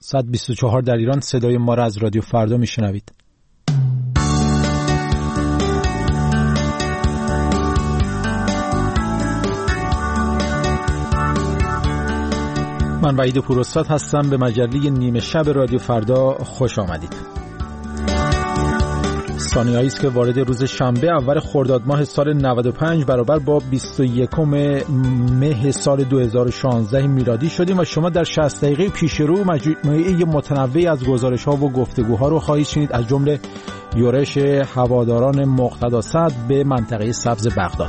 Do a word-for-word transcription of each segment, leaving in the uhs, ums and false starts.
صد و بیست و چهار در ایران. صدای ما را از رادیو فردا میشنوید. من وحید پوراستاد هستم. به مجله نیمه شب رادیو فردا خوش آمدید. ثانیه‌ای است که وارد روز شنبه اول خرداد ماه سال نود و پنج برابر با بیست و یکم مه سال دو هزار و شانزده میلادی شدیم و شما در شصت دقیقه پیش رو مجموعه متنوعی از گزارش‌ها و گفتگوها رو خواهید شنید، از جمله یورش هواداران مقتدا صدر به منطقه سبز بغداد.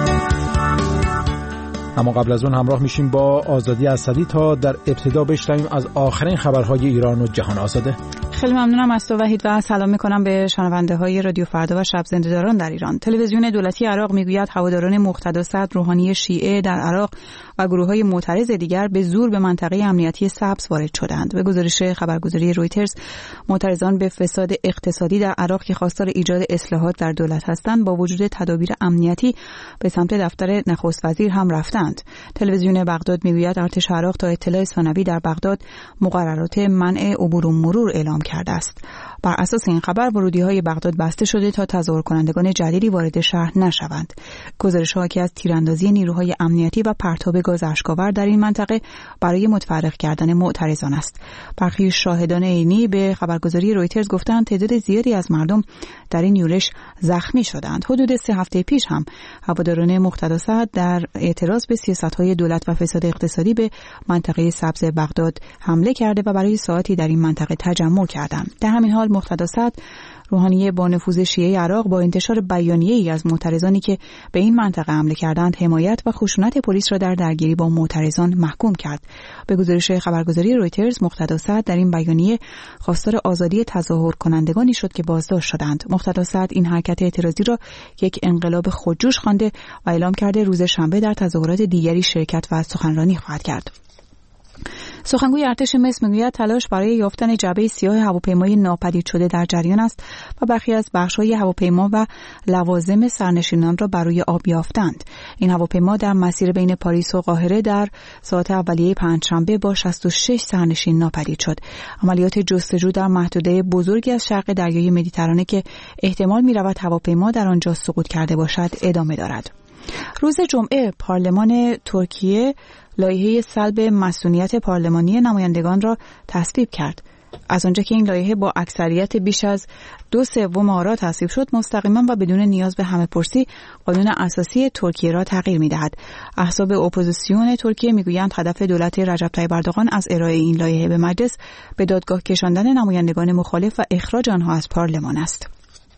اما قبل از اون همراه میشیم با آزادی اسدی تا در ابتدا بشنویم از آخرین خبرهای ایران و جهان. آزاده، خیلی ممنونم از تو وحید و سلام میکنم به شنونده های رادیو فردا و شب زنده‌داران در ایران. تلویزیون دولتی عراق میگوید هواداران مقتدا صدر روحانی شیعه در عراق و گروه‌های معترض دیگر به زور به منطقه امنیتی سبز وارد شدند. به گزارش خبرگزاری رویترز، معترضان به فساد اقتصادی در عراق که خواستار ایجاد اصلاحات در دولت هستند، با وجود تدابیر امنیتی به سمت دفتر نخست وزیر هم رفتند. تلویزیون بغداد میگوید ارتش عراق تا اطلاع ثانوی در بغداد مقررات منع عبور و مرور اعلام کرده است. بر اساس این خبر ورودی‌های بغداد بسته شده تا تظاهر کنندگان جدیدی وارد شهر نشوند. گزارش‌ها که از تیراندازی نیروهای امنیتی و پرتاب گاز اشک‌آور در این منطقه برای متفرق کردن معترضان است. برخی شاهدان عینی به خبرگزاری رویترز گفتند تعداد زیادی از مردم در این یورش زخمی شدند. حدود سه هفته پیش هم هواداران مقتدا صدر در اعتراض به سیاست‌های دولت و فساد اقتصادی به منطقه سبز بغداد حمله کرده و برای ساعتی در این منطقه تجمع کردند. در همین حال مقتدا صدر روحانی با نفوذ شیعه عراق با انتشار بیانیه‌ای از معترضانی که به این منطقه حمله کردند حمایت و خشونت پلیس را در درگیری با معترضان محکوم کرد. به گزارش خبرگزاری رویترز، مقتدا صدر در این بیانیه خواستار آزادی تظاهر کنندگانی شد که بازداشت شدند. مقتدا صدر این حرکت اعتراضی را یک انقلاب خودجوش خوانده و اعلام کرده روز شنبه در تظاهرات دیگری شرکت و سخنرانی خواهد کرد. سخنگوی ارتش مصر میگوید تلاش برای یافتن جعبه سیاه هواپیمای ناپدید شده در جریان است و برخی از بخش‌های هواپیما و لوازم سرنشینان را برای آب یافتند. این هواپیما در مسیر بین پاریس و قاهره در ساعت اولیه پنجشنبه با شصت و شش سرنشین ناپدید شد. عملیات جستجو در محدوده بزرگی از شرق دریای مدیترانه که احتمال می‌رود هواپیما در آنجا سقوط کرده باشد ادامه دارد. روز جمعه پارلمان ترکیه لایحه سلب مسئولیت پارلمانی نمایندگان را تصویب کرد. از آنجا که این لایحه با اکثریت بیش از دو سوم آرا تصویب شد، مستقیما و بدون نیاز به همه‌پرسی قانون اساسی ترکیه را تغییر می‌دهد. احزاب اپوزیسیون ترکیه می‌گویند هدف دولت رجب طیب اردوغان از ارائه این لایحه به مجلس به دادگاه کشاندن نمایندگان مخالف و اخراج آنها از پارلمان است.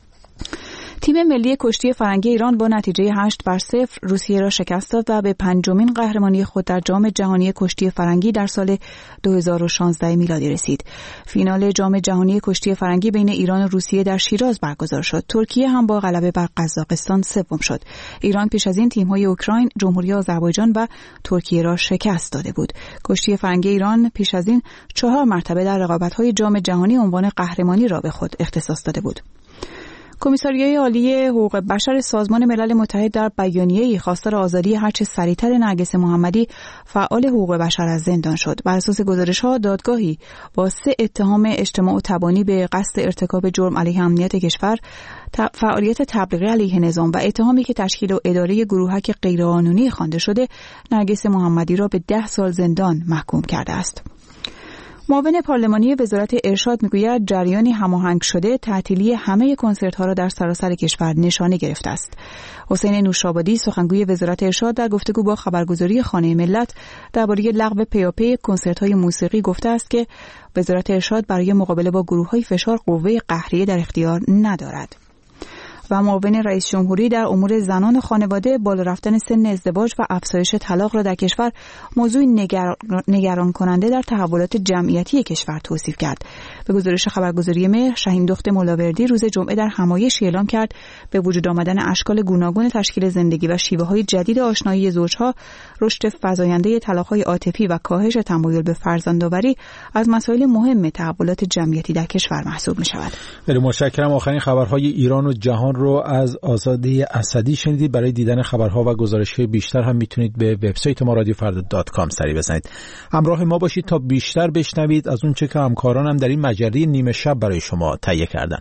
تیم ملی کشتی فرنگی ایران با نتیجه هشت بر صفر روسیه را شکست داد و به پنجمین قهرمانی خود در جام جهانی کشتی فرنگی در سال دو هزار و شانزده میلادی رسید. فینال جام جهانی کشتی فرنگی بین ایران و روسیه در شیراز برگزار شد. ترکیه هم با غلبه بر قزاقستان سوم شد. ایران پیش از این تیم‌های اوکراین، جمهوری آذربایجان و ترکیه را شکست داده بود. کشتی فرنگی ایران پیش از این چهار مرتبه در رقابت‌های جام جهانی عنوان قهرمانی را به خود اختصاص داده بود. کمیساریای عالی حقوق بشر سازمان ملل متحد در بیانیه‌ای خواستار آزادی هرچه سریعتر نرگس محمدی فعال حقوق بشر از زندان شد. بر اساس گزارش‌ها دادگاهی با سه اتهام اجتماع و تبانی به قصد ارتکاب جرم علیه امنیت کشور، فعالیت تبلیغی علیه نظام و اتهامی که تشکیل و اداره گروهک غیرقانونی خوانده شده، نرگس محمدی را به ده سال زندان محکوم کرده است. معاون پارلمانی وزارت ارشاد میگوید جریانی هماهنگ شده تعطیلی همه کنسرت‌ها را در سراسر کشور نشانه گرفته است. حسین نوشابادی سخنگوی وزارت ارشاد در گفتگو با خبرگزاری خانه ملت درباره لغو پیاپی کنسرت‌های موسیقی گفته است که وزارت ارشاد برای مقابله با گروه‌های فشار قوه قهریه در اختیار ندارد. و معاون رئیس جمهوری در امور زنان و خانواده بالا رفتن سن ازدواج و افزایش طلاق را در کشور موضوع نگر... نگران کننده در تحولات جمعیتی کشور توصیف کرد. به گزارش خبرگزاری مهر، شهین دخت مولاوردی روز جمعه در همایشی اعلام کرد به وجود آمدن اشکال گوناگون تشکیل زندگی و شیوه‌های جدید آشنایی زوجها، رشد فزاینده طلاق‌های عاطفی و کاهش تمایل به فرزندآوری از مسائل مهم تحولات جمعیتی در کشور محسوب می‌شود. خیلی متشکرم. آخرین خبرهای ایران و جهان رو از آزاده اسدی شنیدید. برای دیدن خبرها و گزارش‌های بیشتر هم میتونید به وبسایت ما رادیو فردا دات کام سری بزنید. همراه ما باشید تا بیشتر بشنوید از اون چه که همکارانم در این مجله نیمه شب برای شما تهیه کردن.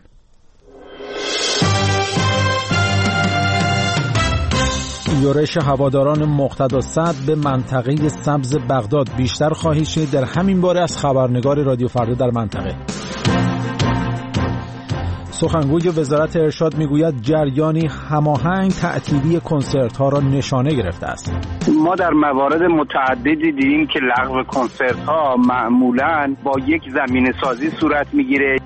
یورش هواداران مقتدا صدر به منطقه سبز بغداد. بیشتر خواهید شنید در همین باره از خبرنگار رادیو فردا در منطقه. سخنگوی وزارت ارشاد میگوید جریانی هماهنگ تعطیلی کنسرت ها را نشانه گرفته است. ما در موارد متعددی دیدیم که لغو کنسرت ها معمولاً با یک زمینه سازی صورت میگیره.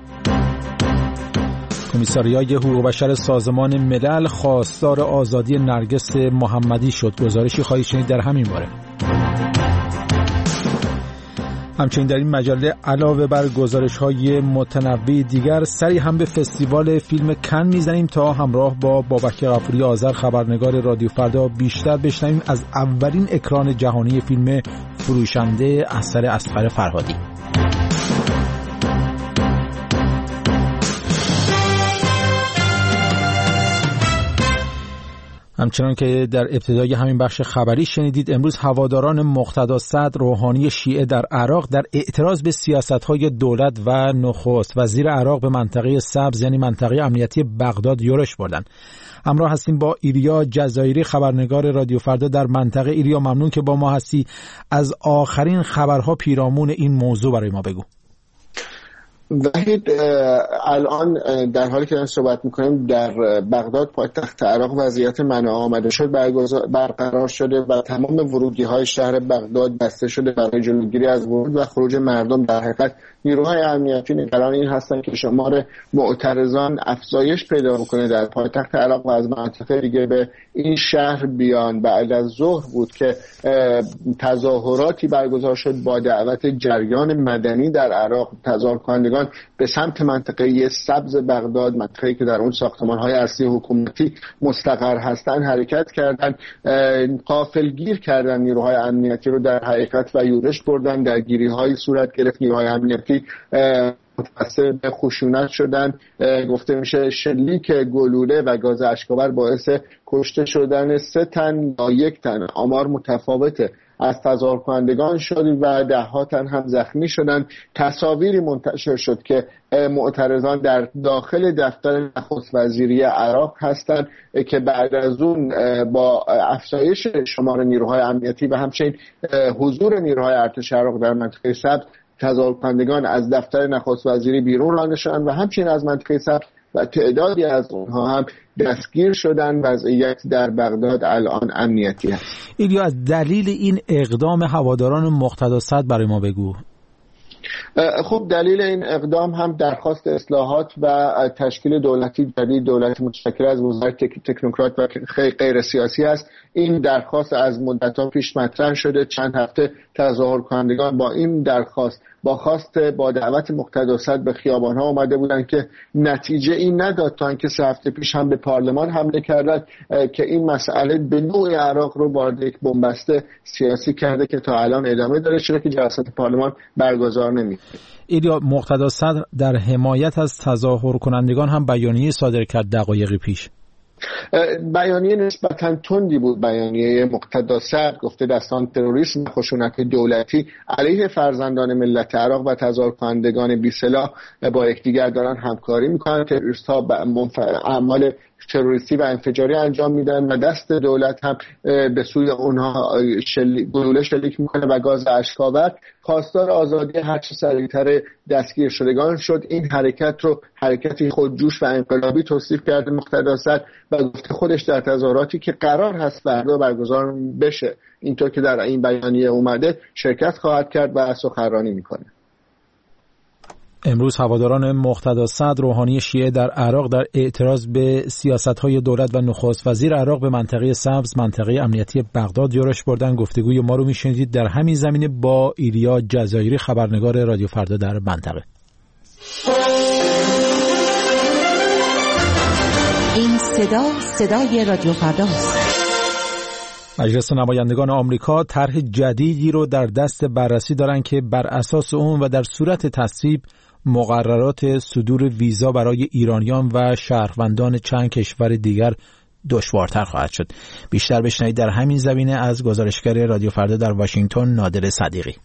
کمیساریای حقوق بشر سازمان ملل خواستار آزادی نرگس محمدی شد. گزارشی خواهید شنید در همین باره. همچنین در این مجله علاوه بر گزارش‌های متنوع دیگر سری هم به فستیوال فیلم کن میزنیم تا همراه با بابک غفوری آذر خبرنگار رادیو فردا بیشتر بشنویم از اولین اکران جهانی فیلم فروشنده اثر اصغر فرهادی. همچنان که در ابتدای همین بخش خبری شنیدید، امروز هواداران مقتدا صدر روحانی شیعه در عراق در اعتراض به سیاست‌های دولت و نخست وزیر عراق به منطقه سبز یعنی منطقه امنیتی بغداد یورش بردند. همراه هستیم با ایلیا جزایری خبرنگار رادیو فردا در منطقه. ایلیا، ممنون که با ما هستی. از آخرین خبرها پیرامون این موضوع برای ما بگو. وحید، الان در حالی که داریم صحبت میکنیم در بغداد پایتخت عراق وضعیت منع آمده شد برقرار شده و تمام ورودی های شهر بغداد بسته شده برای جلوگیری از ورود و خروج مردم. در حقیقت نیروهای امنیتی نگران این هستند که شمار معترضان افزایش پیدا بکنه در پایتخت عراق و از مناطق دیگه به این شهر بیان. بعد از ظهر بود که تظاهراتی برگزار شد با دعوت جریان مدنی در عراق. تظاهرکنندگان به سمت منطقه سبز بغداد، منطقه‌ای که در اون ساختمان‌های اصلی حکومتی مستقر هستند، حرکت کردند. غافلگیر کردن نیروهای امنیتی رو در حقیقت و یورش بردن. درگیری‌های صورت گرفت. نیروهای امنیتی متوسل به خشونت شدن. گفته میشه شلیک گلوله و گاز اشک‌آور باعث کشته شدن سه تن یا یک تن، آمار متفاوته، از تظاهرکنندگان شد و ده ها تن هم زخمی شدند. تصاویری منتشر شد که معترضان در داخل دفتر نخست وزیری عراق هستند که بعد از اون با افزایش شمار نیروهای امنیتی و همچنین حضور نیروهای ارتش عراق در منطقه سبز، تظاهرکنندگان از دفتر نخست وزیری بیرون رانده شدند و همچنین از منطقه سبز و تعدادی از اونها هم دستگیر شدن. وضعیت در بغداد الان امنیتی است. ایلیا، از دلیل این اقدام هواداران مقتدا صدر برای ما بگو. خب دلیل این اقدام هم درخواست اصلاحات و تشکیل دولتی جدید، دولتی متشکل از وزارت تکنوکرات و غیر سیاسی است. این درخواست از مدت‌ها پیش مطرح شده. چند هفته تظاهرکنندگان با این درخواست با خواست با دعوت مقتدا صدر به خیابان‌ها آمده بودند که نتیجه این نداد تا اینکه سه هفته پیش هم به پارلمان حمله کردند که این مسئله به نوعی عراق رو وارد یک بنبست سیاسی کرده که تا الان ادامه داره، چرا که جلسات پارلمان برگزار نمیشه. ایلیا، مقتدا صدر در حمایت از تظاهر کنندگان هم بیانیه صادر کرد دقایقی پیش. بیانیه نسبتاً تندی بود. بیانیه مقتدا صدر گفته دستان تروریسم و خشونت دولتی علیه فرزندان ملت عراق و تظاهرکنندگان بی‌سلاح با یکدیگر دارن همکاری میکنن، تروریست‌ها به اعمال تروریستی و انفجاری انجام میدن و دست دولت هم به سوی اونها شلی... گلوله شلیک میکنه و گاز اشک‌آور. خواستار آزادی هر چه سریعتر دستگیر شدگان شد. این حرکت رو حرکتی خودجوش و انقلابی توصیف کرده مقتدا صدر و گفته خودش در تظاهراتی که قرار هست فردا برگزار بشه اینطور که در این بیانیه اومده شرکت خواهد کرد و سخنرانی میکنه. امروز هواداران مقتدا صدر روحانی شیعه در عراق در اعتراض به سیاست‌های دولت و نخست وزیر عراق به منطقه سبز منطقه امنیتی بغداد یورش بردن. گفتگوی ما رو میشنیدید در همین زمینه با ایلیا جزایری خبرنگار رادیو فردا در منطقه. این صدا صدای رادیو فرداست. مجلس نمایندگان آمریکا طرح جدیدی رو در دست بررسی دارن که بر اساس اون و در صورت تصویب مقررات صدور ویزا برای ایرانیان و شهروندان چند کشور دیگر دشوارتر خواهد شد. بیشتر بشنوید در همین زمینه از گزارشگر رادیو فردا در واشنگتن نادر صدیقی.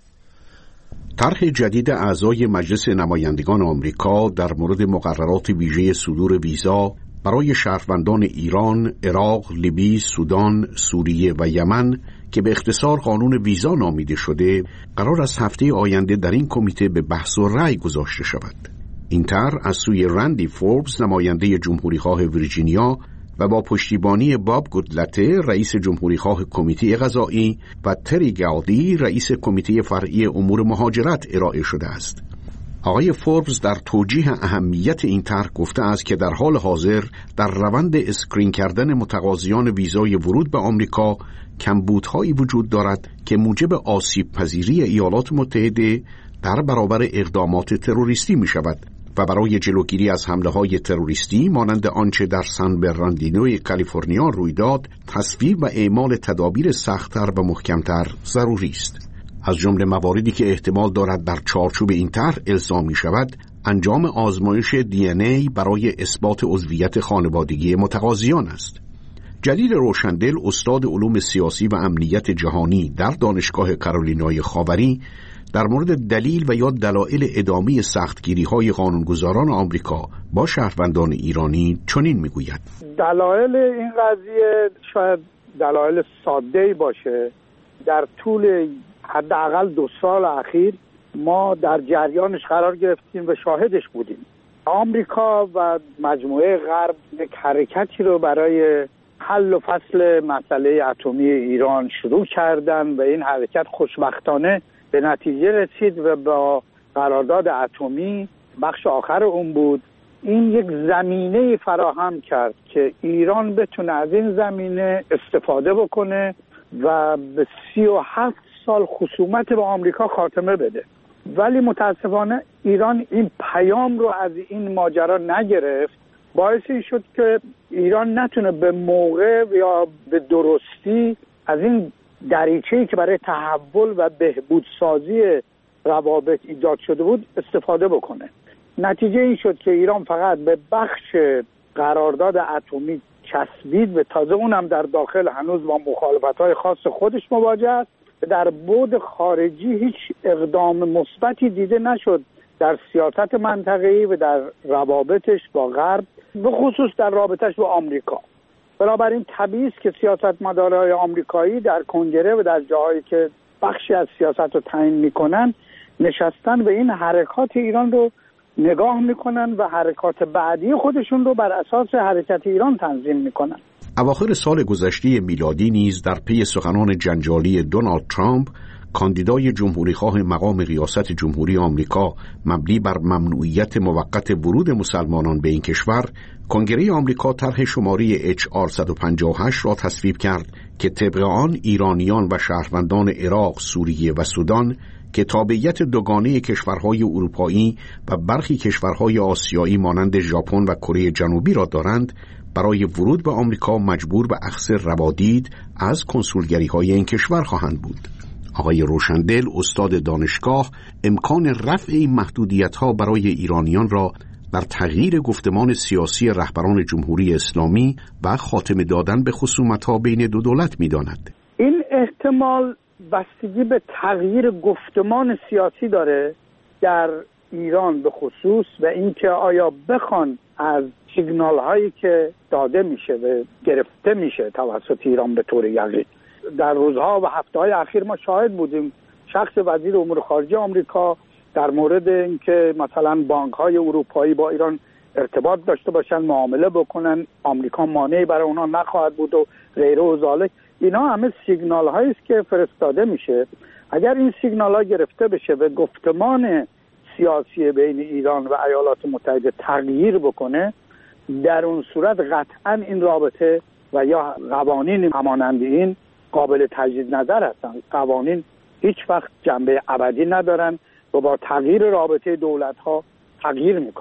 طرح جدید اعضای مجلس نمایندگان آمریکا در مورد مقررات ویژه صدور ویزا برای شهروندان ایران، عراق، لیبی، سودان، سوریه و یمن که به اختصار قانون ویزا نامیده شده، قرار است هفته آینده در این کمیته به بحث و رأی گذاشته شود. این طرح از سوی رندی فوربس، نماینده جمهوریخواه ویرجینیا، و با پشتیبانی باب گودلته، رئیس جمهوریخواه کمیته قضایی، و تری گاودی، رئیس کمیته فرعی امور مهاجرت ارائه شده است. آقای فوربس در توجیه اهمیت این طرح گفته است که در حال حاضر در روند اسکرین کردن متقاضیان ویزای ورود به آمریکا کمبودهایی وجود دارد که موجب آسیب پذیری ایالات متحده در برابر اقدامات تروریستی می شود و برای جلوگیری از حمله های تروریستی مانند آنچه در سان برناردینو کالیفرنیا روی داد، تصویب و اعمال تدابیر سخت‌تر و محکم‌تر ضروری است. از جمله مواردی که احتمال دارد در چارچوب این طرح الزامی شود، انجام آزمایش دی ان ای برای اثبات عضویت خانوادگی متقاضیان است. جلیل روشندل، استاد علوم سیاسی و امنیت جهانی در دانشگاه کارولینای خاوری، در مورد دلیل و یا دلایل ادامه سختگیری‌های قانونگذاران آمریکا با شهروندان ایرانی چنین میگوید: دلایل این قضیه شاید دلایل ساده‌ای باشه. در طول حداقل دو سال اخیر ما در جریانش قرار گرفتیم و شاهدش بودیم. آمریکا و مجموعه غرب یک حرکتی رو برای حل و فصل مسئله اتمی ایران شروع کردن و این حرکت خوشبختانه به نتیجه رسید و با قرارداد اتمی بخش آخر اون بود. این یک زمینه فراهم کرد که ایران بتونه از این زمینه استفاده بکنه و به سی و هفت سال خصومت با آمریکا خاتمه بده. ولی متاسفانه ایران این پیام رو از این ماجرا نگرفت. باعث این شد که ایران نتونه به موقع یا به درستی از این دریچه‌ای که برای تحول و بهبودسازی روابط ایجاد شده بود استفاده بکنه. نتیجه این شد که ایران فقط به بخش قرارداد اتمی چسبید و تازه اونم در داخل هنوز با مخالفت‌های خاص خودش مواجه است. در بعد خارجی هیچ اقدام مثبتی دیده نشد در سیاست منطقه‌ای و در روابطش با غرب، به خصوص در رابطش با آمریکا. بنابراین طبیعی است که سیاستمدارهای آمریکایی در کنگره و در جاهایی که بخشی از سیاست رو تعیین میکنن نشستن و این حرکات ایران رو نگاه میکنن و حرکات بعدی خودشون رو بر اساس حرکت ایران تنظیم میکنن. اواخر سال گذشته میلادی نیز در پی سخنان جنجالی دونالد ترامپ، کاندیدای جمهوریخواه مقام ریاست جمهوری آمریکا، مبنی بر ممنوعیت موقت ورود مسلمانان به این کشور، کنگره آمریکا طرح شماره اچ آر صد و پنجاه و هشت را تصویب کرد که طبق آن ایرانیان و شهروندان عراق، سوریه و سودان که تابعیت دوگانه کشورهای اروپایی و برخی کشورهای آسیایی مانند ژاپن و کره جنوبی را دارند، برای ورود به آمریکا مجبور به اخذ روادید از کنسولگری‌های این کشور خواهند بود. آقای روشندل، استاد دانشگاه، امکان رفع این محدودیت‌ها برای ایرانیان را در تغییر گفتمان سیاسی رهبران جمهوری اسلامی و خاتمه دادن به خصومت‌ها بین دو دولت می‌داند. این احتمال بستگی به تغییر گفتمان سیاسی داره در ایران به خصوص و اینکه آیا بخوان از سیگنال هایی که داده میشه و گرفته میشه توسط ایران به طور یقین. در روزها و هفته‌های اخیر ما شاهد بودیم شخص وزیر امور خارجه آمریکا در مورد اینکه مثلا بانک‌های اروپایی با ایران ارتباط داشته باشن، معامله بکنن، آمریکا مانعی برای اونها نخواهد بود و غیره و ذالک. اینا همه سیگنال هایی است که فرستاده میشه. اگر این سیگنال ها گرفته بشه و گفتمان سیاسی بین ایران و ایالات متحده تغییر بکنه، در اون صورت قطعا این رابطه و یا قوانین همانند این قابل تجدید نظر هستن. قوانین هیچ وقت جنبه ابدی ندارن و با تغییر رابطه دولت ها تغییر میکنن.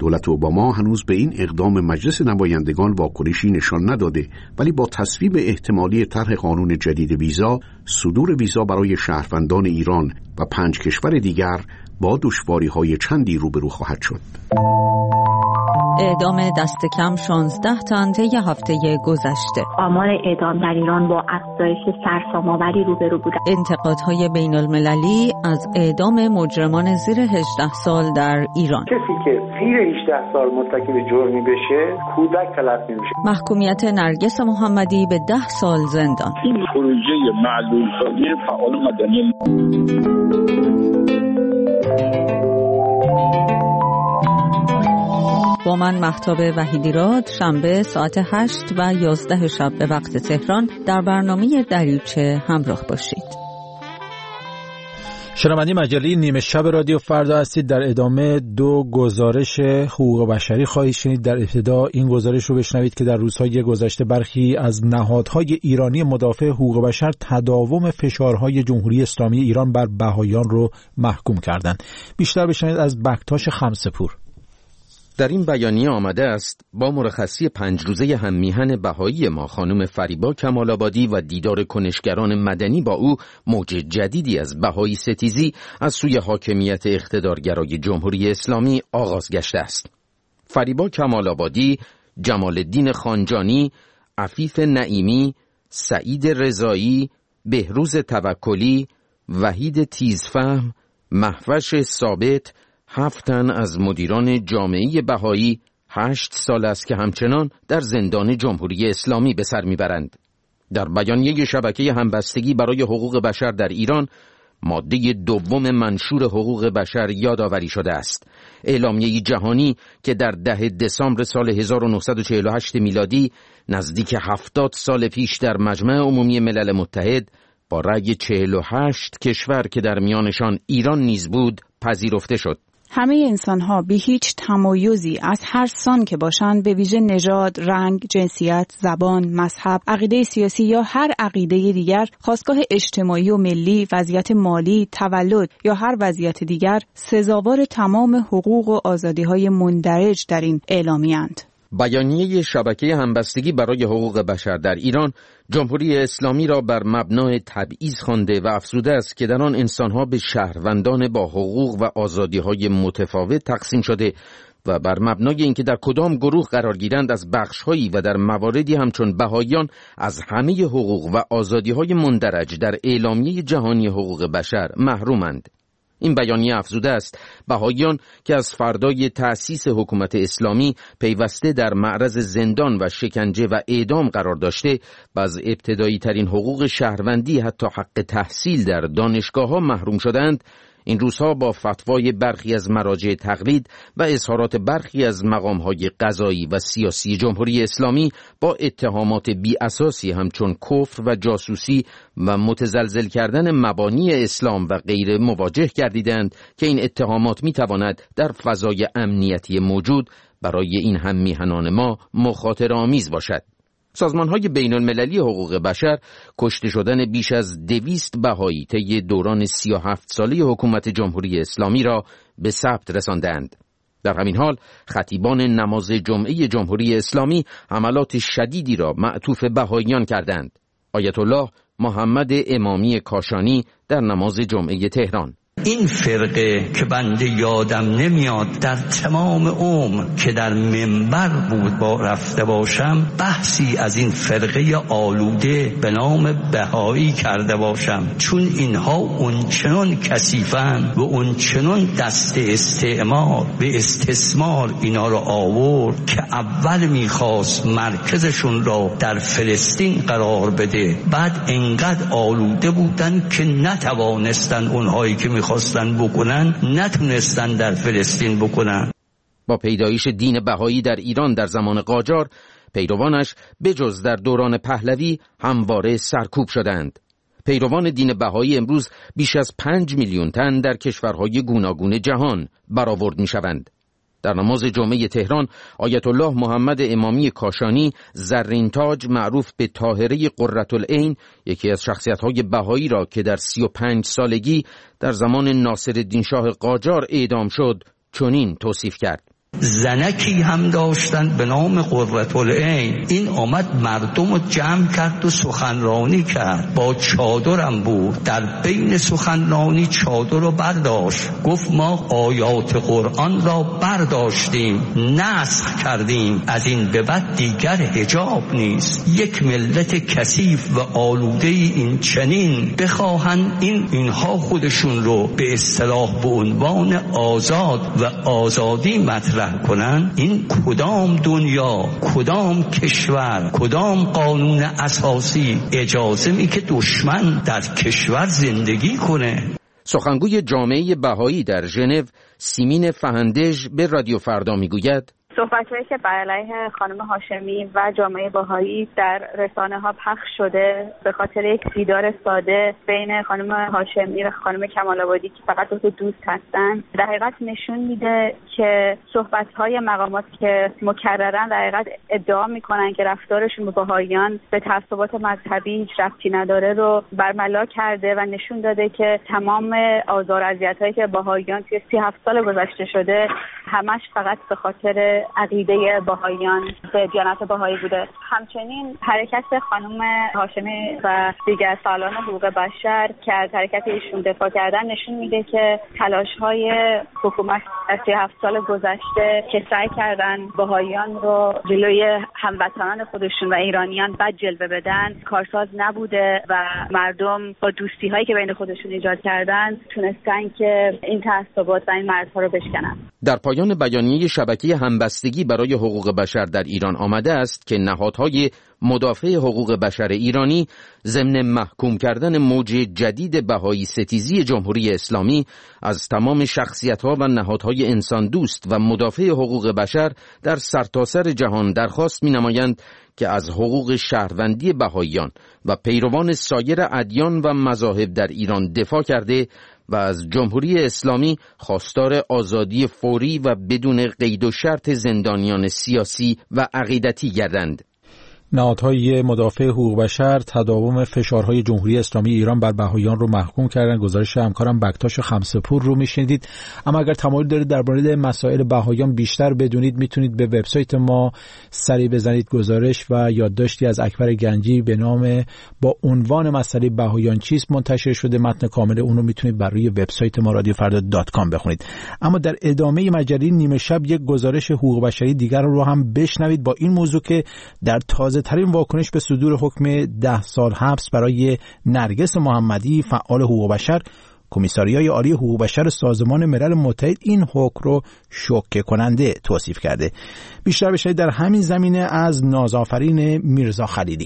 دولت اوباما هنوز به این اقدام مجلس نمایندگان واکنشی نشان نداده، ولی با تصویب احتمالی طرح قانون جدید ویزا، صدور ویزا برای شهروندان ایران و پنج کشور دیگر با دشواری‌های چندی روبرو خواهد شد. اعدام دست کم شانزده تن طی هفته گذشته. آمار اعدام در ایران با افزایش سرسام‌آوری روبرو بود. انتقادهای بین المللی از اعدام مجرمان زیر هجده سال در ایران. کسی که زیر هجده سال مرتکب جرمی بشه کودک تلقی میشه. محکومیت نرگس محمدی به ده سال زندان. این پروژه معلول‌سازی فعال مدنی. با من مهتاب وحیدیراد، شنبه ساعت هشت و یازده شب به وقت تهران در برنامه دریوچه همراه باشید. شنونده مجله نیمه شب رادیو فردا هستید. در ادامه دو گزارش حقوق بشری خواهید شنید. در ابتدا این گزارش رو بشنوید که در روزهای گذشته برخی از نهادهای ایرانی مدافع حقوق بشر تداوم فشارهای جمهوری اسلامی ایران بر بهائیان رو محکوم کردند. بیشتر بشنوید از بکتاش خمسه‌پور. در این بیانیه آمده است با مرخصی پنج روزه هم میهن بهایی ما خانم فریبا کمال‌آبادی و دیدار کنشگران مدنی با او، موج جدیدی از بهایی ستیزی از سوی حاکمیت اقتدارگرای جمهوری اسلامی آغاز گشته است. فریبا کمال‌آبادی، جمال الدین خانجانی، عفیف نعیمی، سعید رضایی، بهروز توکلی، وحید تیزفهم، مهوش ثابت، هفت تن از مدیران جامعه بهایی هشت سال است که همچنان در زندان جمهوری اسلامی به سر میبرند. در بیانیه شبکه همبستگی برای حقوق بشر در ایران، ماده دوم منشور حقوق بشر یادآوری شده است. اعلامیه جهانی که در ده دسامبر سال هزار و نهصد و چهل و هشت میلادی نزدیک هفتاد سال پیش در مجمع عمومی ملل متحد با رأی چهل و هشت کشور که در میانشان ایران نیز بود پذیرفته شد. همه انسان‌ها بی هیچ تمایزی از هر سان که باشند، به ویژه نژاد، رنگ، جنسیت، زبان، مذهب، عقیده سیاسی یا هر عقیده دیگر، خاستگاه اجتماعی و ملی، وضعیت مالی، تولد یا هر وضعیت دیگر، سزاوار تمام حقوق و آزادی‌های مندرج در این اعلامیه‌اند. بیانیه شبکه همبستگی برای حقوق بشر در ایران جمهوری اسلامی را بر مبنای تبعیض خوانده و افزوده است که در آن انسانها به شهروندان با حقوق و آزادی‌های متفاوت تقسیم شده و بر مبنای اینکه در کدام گروه قرار گیرند از بخش‌هایی و در مواردی همچون بهائیان از همه حقوق و آزادی‌های مندرج در اعلامیه جهانی حقوق بشر محرومند. این بیانیه افزوده است بهائیان که از فردای تأسیس حکومت اسلامی پیوسته در معرض زندان و شکنجه و اعدام قرار داشته و از ابتدایی ترین حقوق شهروندی حتی حق تحصیل در دانشگاه‌ها محروم شدند، این روزها با فتوای برخی از مراجع تقلید و اظهارات برخی از مقام‌های قضایی و سیاسی جمهوری اسلامی با اتهامات بی اساسی همچون کفر و جاسوسی و متزلزل کردن مبانی اسلام و غیره مواجه گردیدند که این اتهامات می‌تواند در فضای امنیتی موجود برای این هم میهنان ما مخاطره آمیز باشد. سازمان‌های بین‌المللی حقوق بشر کشته شدن بیش از دویست بهایی طی دوران سی و هفت ساله حکومت جمهوری اسلامی را به ثبت رساندند. در همین حال خطیبان نماز جمعه جمهوری اسلامی حملات شدیدی را معطوف بهائیان کردند. آیت الله محمد امامی کاشانی در نماز جمعه تهران: این فرقه که بنده یادم نمیاد در تمام عمر که در منبر بود با رفته باشم بحثی از این فرقه آلوده به نام بهایی کرده باشم، چون اینها اونچنان کثیفن و اونچنان دست استعمار به استثمار اینا رو آورد که اول میخواست مرکزشون را در فلسطین قرار بده، بعد انقدر آلوده بودن که نتوانستن اونهایی که خواستن بکنن نتونستن در فلسطین بکنن. با پیدایش دین بهایی در ایران در زمان قاجار، پیروانش بجز در دوران پهلوی همواره سرکوب شدند. پیروان دین بهایی امروز بیش از پنج میلیون تن در کشورهای گوناگون جهان برآورد میشوند. در نماز جمعه تهران آیت الله محمد امامی کاشانی، زرین تاج معروف به طاهره قرةالعین، یکی از شخصیت‌های بهایی را که در سی و پنج سالگی در زمان ناصرالدین شاه قاجار اعدام شد، چنین توصیف کرد: زنکی هم داشتن به نام قرةالعین. این آمد مردم رو جمع کرد و سخنرانی کرد، با چادرم بود، در بین سخنرانی چادر رو برداشت، گفت ما آیات قرآن را برداشتیم، نسخ کردیم، از این به بعد دیگر حجاب نیست. یک ملت کثیف و آلوده این چنین بخواهند این اینها خودشون رو به اصطلاح به عنوان آزاد و آزادی مطرح کنن، این کدام دنیا، کدام کشور، کدام قانون اساسی اجازه می که دشمن در کشور زندگی کنه؟ سخنگوی جامعه بهایی در ژنو سیمین فهندژ به رادیو فردا میگوید صحبت‌هایی که بر علیه خانم هاشمی و جامعه بهایی در رسانه‌ها پخش شده به خاطر یک دیدار ساده بین خانم هاشمی و خانم کمال‌آبادی که فقط دو تا دوست هستن، در حقیقت نشون میده که صحبت‌های مقامات که مکررن در حقیقت ادعا میکنن که رفتارشون با بهاییان به تعصبات مذهبی هیچ ربطی نداره رو برملا کرده و نشون داده که تمام آزار و اذیت‌هایی که بهاییان توی سی و هفت سال گذشته شده همش فقط به خاطر عقیده بهاییان به دیانت بهایی بوده. همچنین حرکت خانم هاشمی و دیگر فعالان حقوق بشر که از حرکت ایشون دفاع کردن نشون میده که تلاش‌های حکومت در سی و هفت سال گذشته که سعی کردن بهاییان رو جلوی هموطنان خودشون و ایرانیان بد جلوه بدن کارساز نبوده و مردم با دوستی‌هایی که بین خودشون ایجاد کردن تونستن که این تعصبات و این مرزها رو بشکنن. در پایان بیانیه شبکه همبستگی برای حقوق بشر در ایران آمده است که نهادهای مدافع حقوق بشر ایرانی ضمن محکوم کردن موج جدید بهایی ستیزی جمهوری اسلامی از تمام شخصیت‌ها و نهادهای انسان دوست و مدافع حقوق بشر در سرتاسر جهان درخواست می‌نمایند که از حقوق شهروندی بهاییان و پیروان سایر ادیان و مذاهب در ایران دفاع کرده و از جمهوری اسلامی خواستار آزادی فوری و بدون قید و شرط زندانیان سیاسی و عقیدتی گردند. نهادهای مدافع حقوق بشر تداوم فشارهای جمهوری اسلامی ایران بر بهاییان رو محکوم کردن. گزارش همکارم بکتاش خمسه‌پور رو میشنیدید. اما اگر تمایل دارید در مورد مسائل بهاییان بیشتر بدونید میتونید به وبسایت ما سری بزنید. گزارش و یادداشتی از اکبر گنجی به نام با عنوان مسئله بهاییان چیست منتشر شده. متن کامل اون رو میتونید بر روی وبسایت ما رادیو فردا دات کام بخونید. اما در ادامه مجله نیمه شب یک گزارش حقوق بشری دیگر رو هم بشنوید با این موضوع که در تازه ترین واکنش به صدور حکم ده سال حبس برای نرگس محمدی فعال حقوق بشر، کمیساریای عالی حقوق بشر سازمان ملل متحد این حکم رو شوکه کننده توصیف کرده. بیشتر بشنوید در همین زمینه از نازآفرین میرزا خلیلی.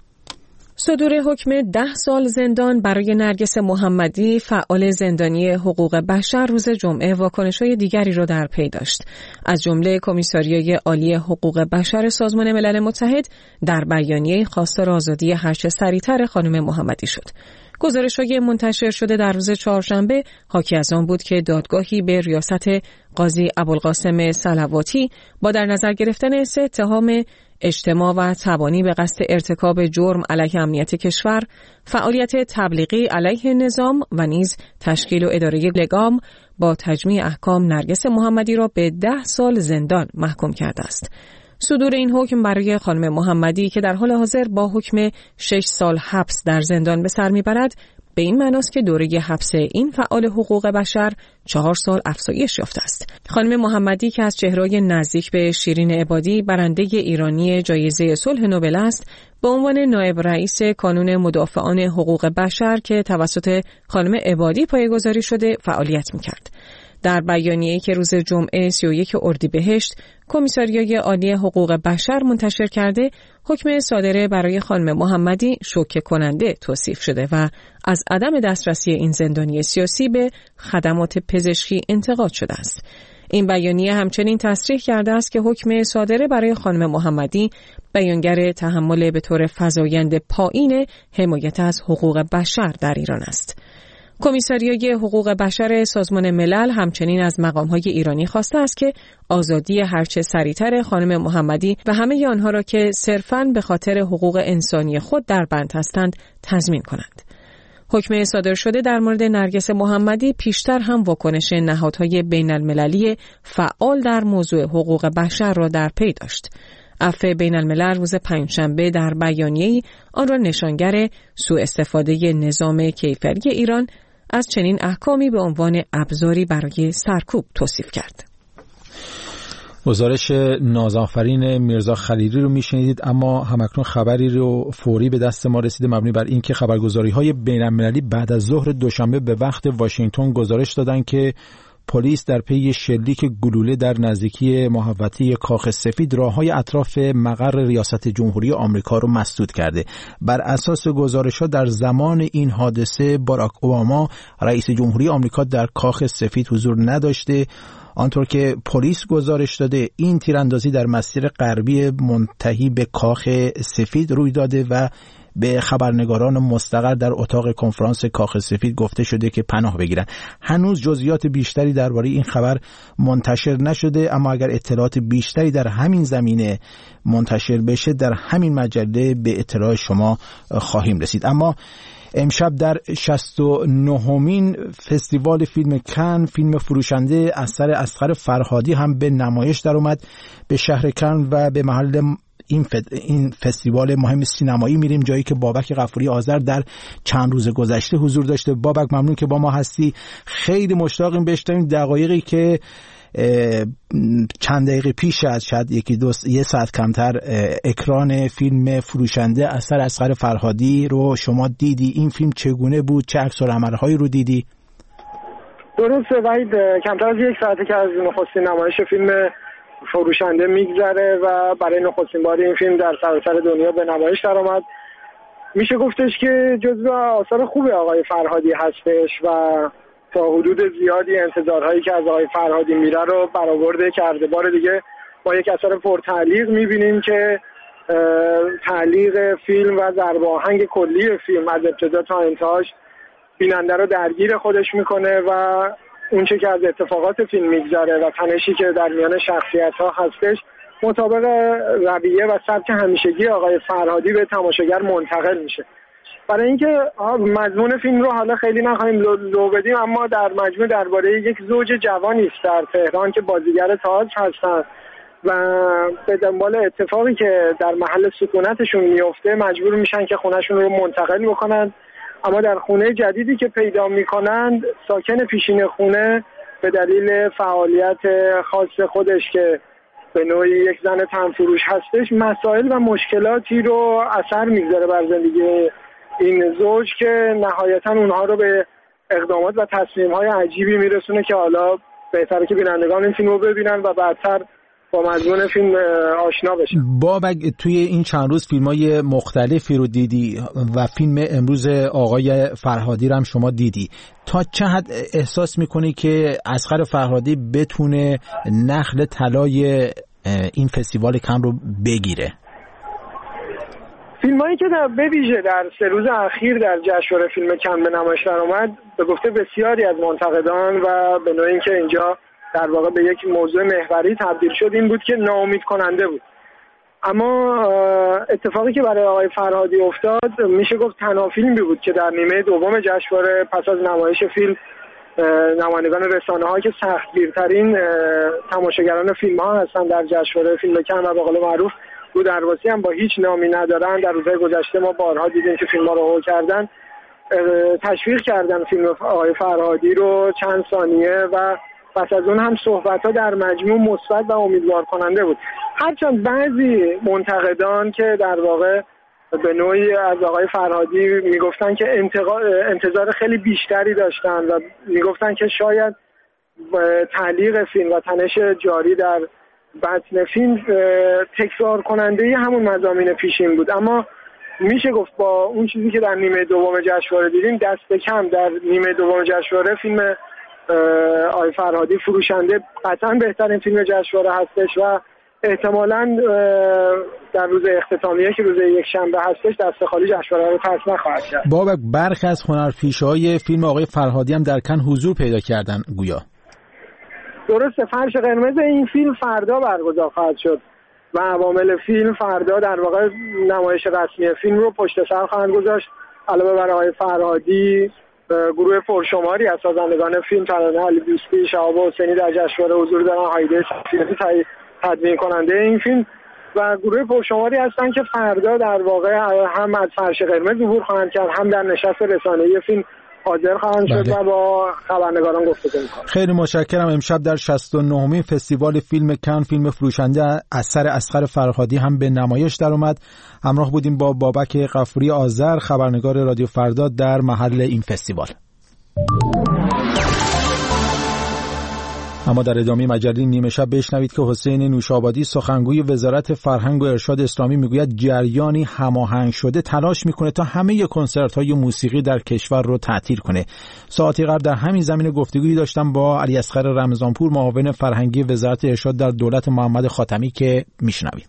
صدور حکم ده سال زندان برای نرگس محمدی فعال زندانی حقوق بشر روز جمعه واکنش‌های دیگری را در پی داشت. از جمله کمیساریای عالی حقوق بشر سازمان ملل متحد در بیانیه خواستار آزادی هرچه سریعتر خانم محمدی شد. گزارش‌های منتشر شده در روز چهارشنبه حاکی از آن بود که دادگاهی به ریاست قاضی ابوالقاسم صلواتی با در نظر گرفتن سه اتهام اجتماع و تبانی به قصد ارتکاب جرم علیه امنیت کشور، فعالیت تبلیغی علیه نظام و نیز تشکیل و اداره لگام با تجمیع احکام نرگس محمدی را به ده سال زندان محکوم کرده است. صدور این حکم برای خانم محمدی که در حال حاضر با حکم شش سال حبس در زندان به سر میبرد به این معناست که دوره حبس این فعال حقوق بشر چهار سال افزایش یافته است. خانم محمدی که از چهره‌های نزدیک به شیرین عبادی برنده ایرانی جایزه صلح نوبل است، به عنوان نایب رئیس کانون مدافعان حقوق بشر که توسط خانم عبادی پایه‌گذاری شده فعالیت می‌کرد. در بیانیه‌ای که روز جمعه سی و یک اردیبهشت کمیساریای عالی حقوق بشر منتشر کرده، حکم صادره برای خانم محمدی شوکه کننده توصیف شده و از عدم دسترسی این زندانی سیاسی به خدمات پزشکی انتقاد شده است. این بیانیه همچنین تصریح کرده است که حکم صادره برای خانم محمدی بیانگر تحمل به طور فزاینده پایین حمایت از حقوق بشر در ایران است. کمیساریای حقوق بشر سازمان ملل همچنین از مقام‌های ایرانی خواسته است که آزادی هرچه سریعتر خانم محمدی و همه آنها را که صرفاً به خاطر حقوق انسانی خود در بند هستند تضمین کنند. حکم صادر شده در مورد نرگس محمدی پیشتر هم واکنش نهادهای بین المللی فعال در موضوع حقوق بشر را در پی داشت. عفو بین الملل روز پنجشنبه در بیانیه‌ای آن را نشانگر سوء استفاده نظام کیفری ایران از چنین احکامی به عنوان ابزاری برای سرکوب توصیف کرد. گزارش نازآفرین میرزا خلیلی رو میشنیدید، اما همکنون خبری رو فوری به دست ما رسیده مبنی بر اینکه خبرگزاری‌های بین‌المللی بعد از ظهر دوشنبه به وقت واشنگتن گزارش دادن که پلیس در پی شلیک گلوله در نزدیکی محوطه کاخ سفید راههای اطراف مقر ریاست جمهوری آمریکا رو مسدود کرده. بر اساس گزارش‌ها در زمان این حادثه باراک اوباما رئیس جمهوری آمریکا در کاخ سفید حضور نداشته. آنطور که پلیس گزارش داده این تیراندازی در مسیر غربی منتهی به کاخ سفید روی داده و به خبرنگاران مستقر در اتاق کنفرانس کاخ سفید گفته شده که پناه بگیرن. هنوز جزئیات بیشتری درباره این خبر منتشر نشده، اما اگر اطلاعات بیشتری در همین زمینه منتشر بشه در همین مجله به اطلاع شما خواهیم رسید. اما امشب در شصت و نهمین فستیوال فیلم کن فیلم فروشنده اثر اصغر فرهادی هم به نمایش در اومد. به شهر کن و به محل این, ف... این فستیوال مهم سینمایی میریم، جایی که بابک غفوری آذر در چند روز گذشته حضور داشته. بابک ممنون که با ما هستی، خیلی مشتاقیم بشنویم دقایقی که چند دقیقه پیش از شاید یکی دو یه ساعت کمتر اکران فیلم فروشنده اثر اصغر فرهادی رو شما دیدی. این فیلم چگونه بود؟ چه عکس العمل‌هایی رو دیدی؟ درسته وحید، کمتر از یک ساعته که از نخستین نمایش فیلم فروشنده میگذره و برای نخستین بار این فیلم در سراسر دنیا به نمایش در آمد. میشه گفتش که جزو آثار خوب آقای فرهادی هستش و تا حدود زیادی انتظارهایی که از آقای فرهادی میره رو برآورده کرده. بار دیگه با یک اثر پرتعلیق میبینیم که تعلیق فیلم و ضرب آهنگ کلی فیلم از ابتدا تا انتهاش بیننده رو درگیر خودش میکنه و اون چه که از اتفاقات فیلم میگذره و تنشی که در میان شخصیت‌ها هستش مطابق رویه و سبک همیشگی آقای فرهادی به تماشاگر منتقل میشه. برای اینکه مضمون فیلم رو حالا خیلی نخواهیم لو بدیم، اما در مجموع درباره یک زوج جوانی است در تهران که بازیگر تئاتر هستند و به دنبال اتفاقی که در محل سکونتشون میفته مجبور میشن که خونهشون رو منتقل بکنن، اما در خونه جدیدی که پیدا میکنند ساکن پیشین خونه به دلیل فعالیت خاص خودش که به نوعی یک زن تنفروش هستش مسائل و مشکلاتی رو اثر میگذاره بر زندگی این زوج که نهایتا اونها رو به اقدامات و تصمیم‌های عجیبی میرسونه که حالا بهتره که بینندگان این فیلم رو ببینن و بعدتر با مضمون فیلم آشنا بشن. بابک توی این چند روز فیلم‌های مختلفی رو دیدی و فیلم امروز آقای فرهادی رو هم شما دیدی. تا چه حد احساس میکنی که اصغر فرهادی بتونه نخل طلای این فستیوال کن رو بگیره؟ فیلمایی که در به ویژه در سه روز اخیر در جشنواره فیلم کن به نمایش در اومد به گفته بسیاری از منتقدان و به نوعی اینکه اینجا در واقع به یک موضوع محوری تبدیل شد این بود که ناامید کننده بود. اما اتفاقی که برای آقای فرهادی افتاد میشه گفت تنها فیلمی بود که در نیمه دوم جشنواره پس از نمایش فیلم نمایندگان رسانه‌ها که سختگیرترین تماشاگران فیلم‌ها هستن در جشنواره فیلم کن و به قول معروف رو درواسی هم با هیچ نامی ندارن، در روزهای گذشته ما بارها دیدیم که فیلم‌ها رو هول کردن، تشویق کردن فیلم آقای فرهادی رو چند ثانیه و پس از اون هم صحبت‌ها در مجموع مثبت و امیدوار کننده بود. هرچند بعضی منتقدان که در واقع به نوعی از آقای فرهادی میگفتن که انتظار خیلی بیشتری داشتن و میگفتن که شاید تعلیق فیلم و تنش جاری در بطن فیلم تکرار کننده همون مضامین پیشین بود، اما میشه گفت با اون چیزی که در نیمه دوم جشنواره دیدیم دست به کم در نیمه دوم جشنواره فیلم آقای فرهادی فروشنده قطعا بهترین فیلم جشنواره هستش و احتمالاً در روز اختتامیه که روز یک شنبه هستش دست خالی جشنواره رو ترک نخواهد کرد. بابک برخی از هنرپیشه‌های فیلم آقای فرهادی هم در کن حضور پیدا کردن گویا. درسته، فرش قرمز این فیلم فردا برگزار خواهد شد و عوامل فیلم فردا در واقع نمایش رسمی فیلم رو پشت سر خواهند گذاشت. علاوه بر آقای فرهادی گروه پرشماری از سازندگان فیلم ترانه علی دوستی، شهاب حسینی در جشنواره حضور دارن، هایده شخصیتی تدوین کننده این فیلم و گروه پرشماری هستن که فردا در واقع هم از فرش قرمز ظهور خواهند کرد، هم در نشست رسانه‌ای فیلم حاضر خواهند شد و با خبرنگاران گفتگو می‌کنند. خیلی متشکرم. امشب در شصت و نهمین فستیوال فیلم کن فیلم فروشنده اثر اصغر فرهادی هم به نمایش در اومد. همراه بودیم با بابک غفوری آذر، خبرنگار رادیو فردا در محل این فستیوال. اما در ادامه مجله نیمه شب بشنوید که حسین نوشابادی سخنگوی وزارت فرهنگ و ارشاد اسلامی میگوید جریانی هماهنگ شده تلاش میکنه تا همه کنسرت‌های موسیقی در کشور رو تعطیل کنه. ساعتی قبل در همین زمینه گفتگویی داشتم با علی اصغر رمضانپور، معاون فرهنگی وزارت ارشاد در دولت محمد خاتمی که میشنویم.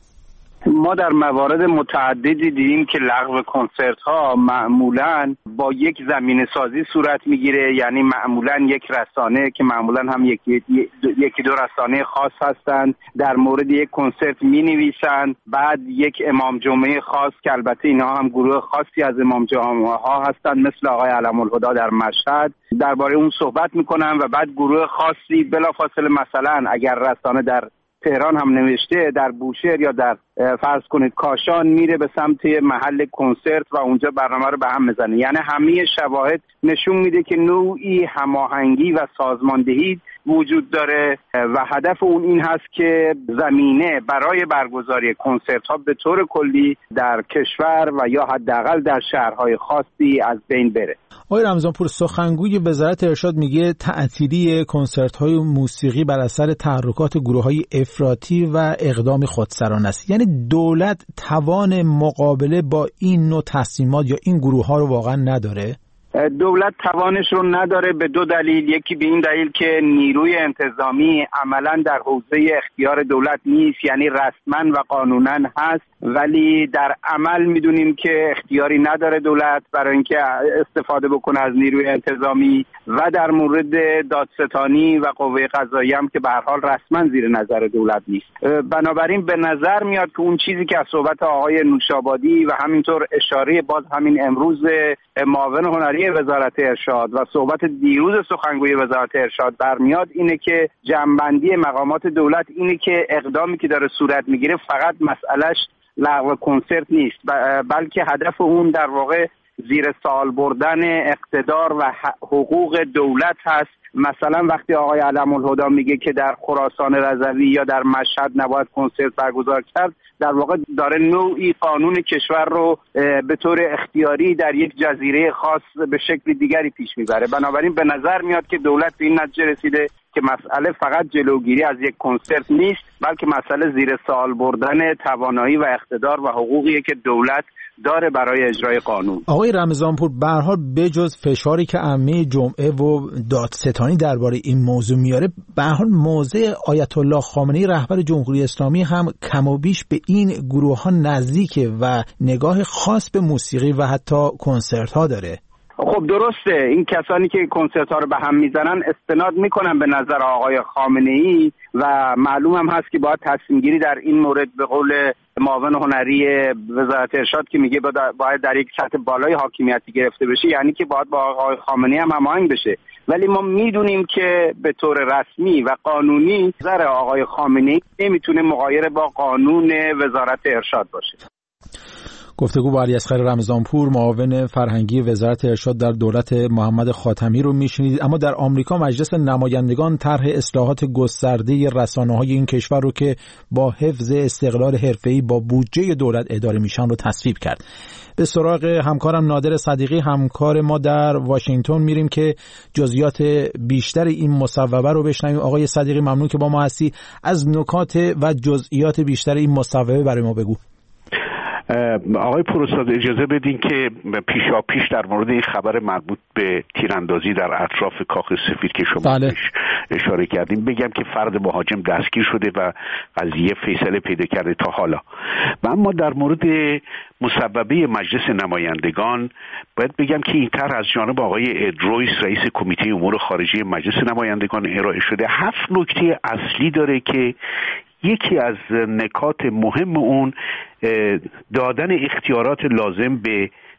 ما در موارد متعددی دیدیم که لغو کنسرت ها معمولاً با یک زمینه سازی صورت میگیره، یعنی معمولاً یک رسانه که معمولاً هم یکی یکی دو رسانه خاص هستند در مورد یک کنسرت می نویسند، بعد یک امام جمعه خاص که البته اینها هم گروه خاصی از امام جمعه ها هستند مثل آقای علم الهدی در مشهد درباره اون صحبت میکنن و بعد گروه خاصی بلافاصله مثلا اگر رسانه در تهران هم نوشته در بوشهر یا در فرض کنید کاشان میره به سمت محل کنسرت و اونجا برنامه رو به هم میزنه. یعنی همه شواهد نشون میده که نوعی هماهنگی و سازماندهی وجود داره و هدف اون این هست که زمینه برای برگزاری کنسرت ها به طور کلی در کشور و یا حداقل در شهرهای خاصی از بین بره. آقای رمضانپور، سخنگوی وزارت ارشاد میگه تعطیلی کنسرت های موسیقی بر اثر تحرکات گروه های افراطی و اقدام خودسرانه است. یعنی دولت توان مقابله با این نوع تصمیمات یا این گروه ها رو واقعا نداره؟ دولت توانش رو نداره به دو دلیل. یکی به این دلیل که نیروی انتظامی عملا در حوزه اختیار دولت نیست، یعنی رسما و قانونا هست ولی در عمل میدونیم که اختیاری نداره دولت برای اینکه استفاده بکنه از نیروی انتظامی، و در مورد دادستانی و قوه قضاییه هم که به هر حال رسما زیر نظر دولت نیست. بنابراین به نظر میاد که اون چیزی که از صحبت آقای نوشابادی و همینطور اشاره باز همین امروز معاون هنری وزارت ارشاد و صحبت دیروز سخنگوی وزارت ارشاد برمیاد اینه که جنبندی مقامات دولت اینه که اقدامی که داره صورت میگیره فقط مسئلهش لغو کنسرت نیست، بلکه هدف اون در واقع زیر سوال بردن اقتدار و حقوق دولت هست. مثلا وقتی آقای علم الهدی میگه که در خراسان رضوی یا در مشهد نباید کنسرت برگزار کرد، در واقع داره نوعی قانون کشور رو به طور اختیاری در یک جزیره خاص به شکل دیگری پیش میبره. بنابراین به نظر میاد که دولت به این نتیجه رسیده که مسئله فقط جلوگیری از یک کنسرت نیست، بلکه مسئله زیر سوال بردن توانایی و اقتدار و حقوقیه که دولت داره برای اجرای قانون. آقای رمضانپور، به هر حال بجز فشاری که عمه جمعه و دادستانی درباره این موضوع میاره، به هر حال موضع آیت الله خامنه‌ای رهبر جمهوری اسلامی هم کم و بیش به این گروه ها نزدیکه و نگاه خاص به موسیقی و حتی کنسرت ها داره. خب درسته، این کسانی که کنسرت ها رو به هم میزنن استناد میکنن به نظر آقای خامنه‌ای و معلوم هم هست که باید تصمیم گیری در این مورد به قول معاون هنری وزارت ارشاد که میگه باید در یک سطح بالای حاکمیتی گرفته بشه، یعنی که باید با آقای خامنه‌ای هم هماهنگ بشه. ولی ما میدونیم که به طور رسمی و قانونی نظر آقای خامنه‌ای نمیتونه مغایر با قانون وزارت ارشاد باشه. گفتگو با علی اصغر رمضانپور، معاون فرهنگی وزارت ارشاد در دولت محمد خاتمی رو میشنید. اما در آمریکا مجلس نمایندگان طرح اصلاحات گسترده رسانه‌های این کشور رو که با حفظ استقلال حرفه‌ای با بودجه دولت اداره میشن رو تصویب کرد. به سراغ همکارم نادر صدیقی، همکار ما در واشنگتن، میریم که جزئیات بیشتر این مصوبه رو بشنویم. آقای صدیقی ممنون که با ما هستی. از نکات و جزئیات بیشتر این مصوبه برای ما بگو. آقای پروستاد اجازه بدین که پیشا پیش در مورد این خبر مربوط به تیراندازی در اطراف کاخ سفید که شما بله. اشاره کردیم بگم که فرد مهاجم دستگیر شده و قضیه فیصله پیدا کرده تا حالا. و اما در مورد مصوبه مجلس نمایندگان باید بگم که این طرح از جانب آقای اد رویس رئیس کمیته امور خارجه مجلس نمایندگان ارائه شده. هفت نکته اصلی داره که یکی از نکات مهم اون دادن اختیارات لازم به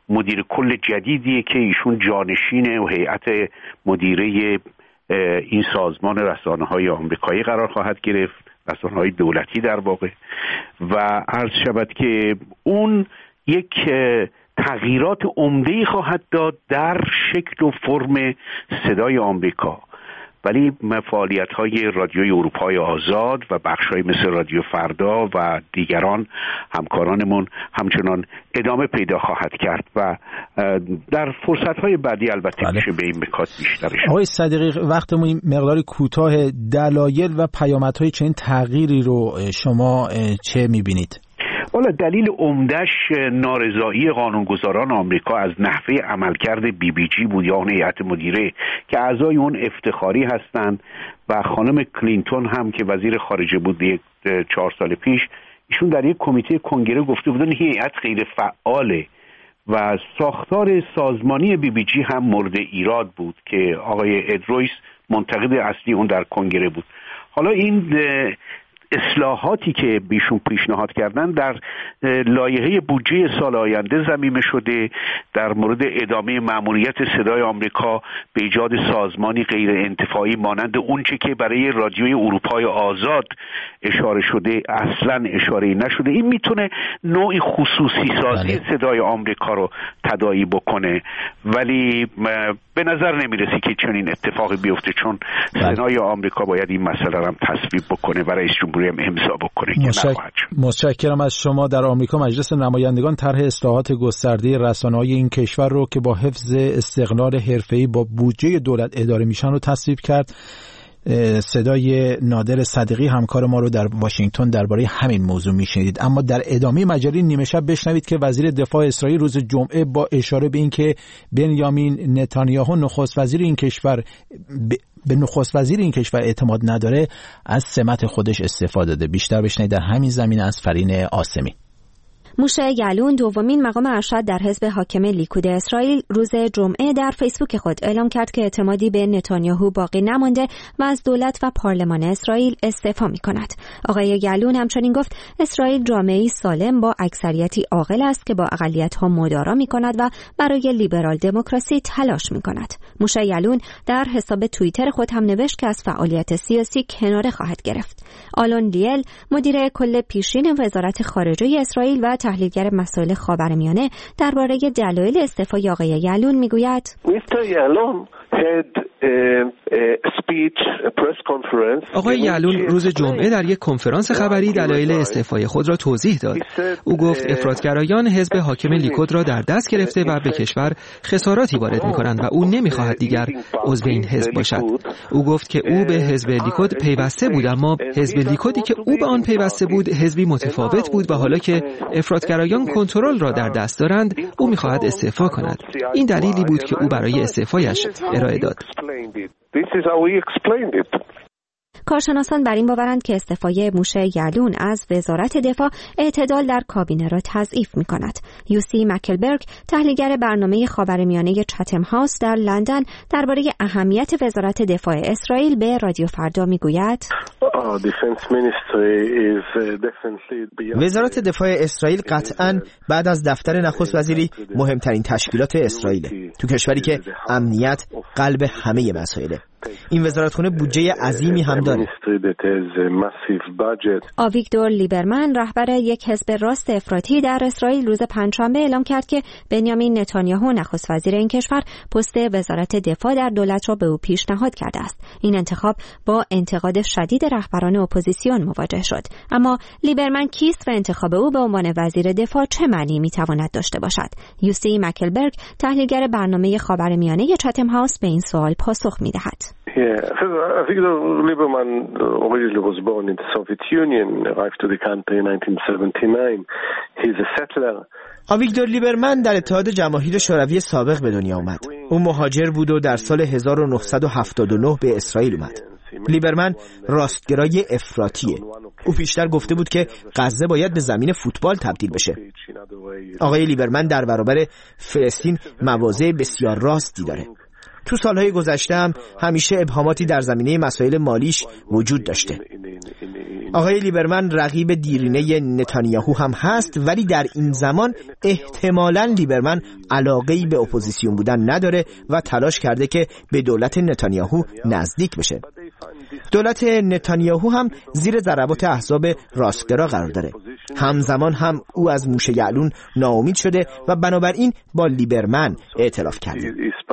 مدیر کل جدیدیه که ایشون جانشین و هیئت مدیره این سازمان رسانه‌های آمریکایی قرار خواهد گرفت، رسانه‌های دولتی در واقع، و عرض شود که اون یک تغییرات عمده‌ای خواهد داد در شکل و فرم صدای آمریکا. ولی فعالیت‌های رادیوی اروپای آزاد و بخش‌های مثل رادیو فردا و دیگران همکارانمون همچنان ادامه پیدا خواهد کرد و در فرصت‌های بعدی البته بله. میشه به این نکات بیشترش. آقای صدیقی، وقتمون مقداری کوتاه، دلایل و پیامدهای چنین تغییری رو شما چه می‌بینید؟ والا دلیل عمده‌اش نارضایی قانونگذاران آمریکا از نحوه عملکرد بی بی جی بود یا اون هیئت مدیره که اعضای اون افتخاری هستند و خانم کلینتون هم که وزیر خارجه بود یک چهار سال پیش، ایشون در یک کمیته کنگره گفته بودن هیئت غیر فعاله و ساختار سازمانی بی بی جی هم مورد ایراد بود که آقای اد رویس منتقد اصلی اون در کنگره بود. حالا این اصلاحاتی که بیشون پیشنهاد کردن در لایحه بودجه سال آینده ضمیمه شده در مورد ادامه مأموریت صدای آمریکا به ایجاد سازمانی غیر انتفاعی مانند اونچه که برای رادیوی اروپای آزاد اشاره شده اصلا اشاره نشده. این میتونه نوعی خصوصی سازی بله. صدای آمریکا رو تداعی بکنه، ولی به نظر نمیرسی که چنین اتفاقی بیفته، چون بله. سنای آمریکا باید این مسئله رو هم تصویب بکنه و رئیس جمهوری هم امضا بکنه. مشک... متشکرم از شما. در آمریکا مجلس نمایندگان طرح اصلاحات گسترده رسانه‌های این کشور رو که با حفظ استقلال حرفه‌ای با بودجه دولت اداره میشن رو تصویب کرد. صدای نادر صدیقی همکار ما رو در واشنگتن درباره همین موضوع میشنیدید. اما در ادامه مجله نیمه شب بشنوید که وزیر دفاع اسرائیل روز جمعه با اشاره به اینکه بنیامین نتانیاهو نخست وزیر این کشور به نخست وزیر این کشور اعتماد نداره، از سمت خودش استفاده داده. بیشتر بشنوید در همین زمینه از فرین عاصمی. موشه یعلون، دومین مقام ارشد در حزب حاکم لیکود اسرائیل، روز جمعه در فیسبوک خود اعلام کرد که اعتمادی به نتانیاهو باقی نمانده و از دولت و پارلمان اسرائیل استعفا می‌کند. آقای یعلون همچنین گفت اسرائیل جامعه‌ای سالم با اکثریتی عاقل است که با اقلیت‌ها مدارا می‌کند و برای لیبرال دموکراسی تلاش می‌کند. موشه یعلون در حساب توییتر خود هم نوشت که از فعالیت سیاسی کناره خواهد گرفت. آلون لیل، مدیر کل پیشین وزارت خارجه اسرائیل و تحلیلگر مسائل خاورمیانه، درباره دلایل استعفای آقای یعلون میگوید: آقای یعلون روز جمعه در یک کنفرانس خبری دلایل استعفای خود را توضیح داد. او گفت افراطگرایان حزب حاکم لیکود را در دست گرفته و به کشور خساراتی وارد می‌کنند و او نمی‌خواهد دیگر عضو این حزب باشد. او گفت که او به حزب لیکود پیوسته بود، اما حزب لیکودی که او به آن پیوسته بود حزبی متفاوت بود و حالا که افراطگرایان کنترل را در دست دارند او می‌خواهد استعفا کند. این دلیلی بود که او برای استعفایش ارائه داد. کارشناسان بر این باورند که استعفای موشه یعلون از وزارت دفاع اعتدال در کابینه را تضعیف می‌کند. یوسی مکلبرگ، تحلیلگر برنامه خاورمیانه چتم هاوس در لندن، درباره اهمیت وزارت دفاع اسرائیل به رادیو فردا میگوید: وزارت دفاع اسرائیل قطعاً بعد از دفتر نخست وزیری مهمترین تشکیلات اسرائیل تو کشوری که امنیت قلب همه مسائله. این وزارتخونه بودجه عظیمی هم داره. آویگدور لیبرمن، رهبر یک حزب راست افراطی در اسرائیل، روز پنجشنبه اعلام کرد که بنیامین نتانیاهو نخست وزیر این کشور پست وزارت دفاع در دولت را به او پیشنهاد کرده است. این انتخاب با انتقاد شدید رهبران اپوزیسیون مواجه شد. اما لیبرمن کیست و انتخاب او به عنوان وزیر دفاع چه معنی میتواند داشته باشد؟ یوسی مکلبرگ، تحلیلگر برنامه خاورمیانه چتم هاوس، به این سوال پاسخ میدهد. Yeah, Avigdor Lieberman originally was born in the Soviet Union, arrived to the country in nineteen seventy-nine. He's a settler. آویگدور لیبرمن در اتحاد جماهیر شوروی سابق به دنیا آمد. او مهاجر بود و در سال هزار و نهصد و هفتاد و نه به اسرائیل اومد. لیبرمن راستگرای افراطیه. او پیشتر گفته بود که غزه باید به زمین فوتبال تبدیل بشه. آقای لیبرمن در برابر فلسطین مواضع بسیار راستی داره. تو سالهای گذشته هم همیشه ابهاماتی در زمینه مسائل مالیش وجود داشته. آقای لیبرمن رقیب دیرینه نتانیاهو هم هست، ولی در این زمان احتمالاً لیبرمن علاقه‌ای به اپوزیسیون بودن نداره و تلاش کرده که به دولت نتانیاهو نزدیک بشه. دولت نتانیاهو هم زیر ضربات احزاب راستگرا قرار داره. همزمان هم او از موشه یعلون ناامید شده و بنابراین با لیبرمن ائتلاف کرده.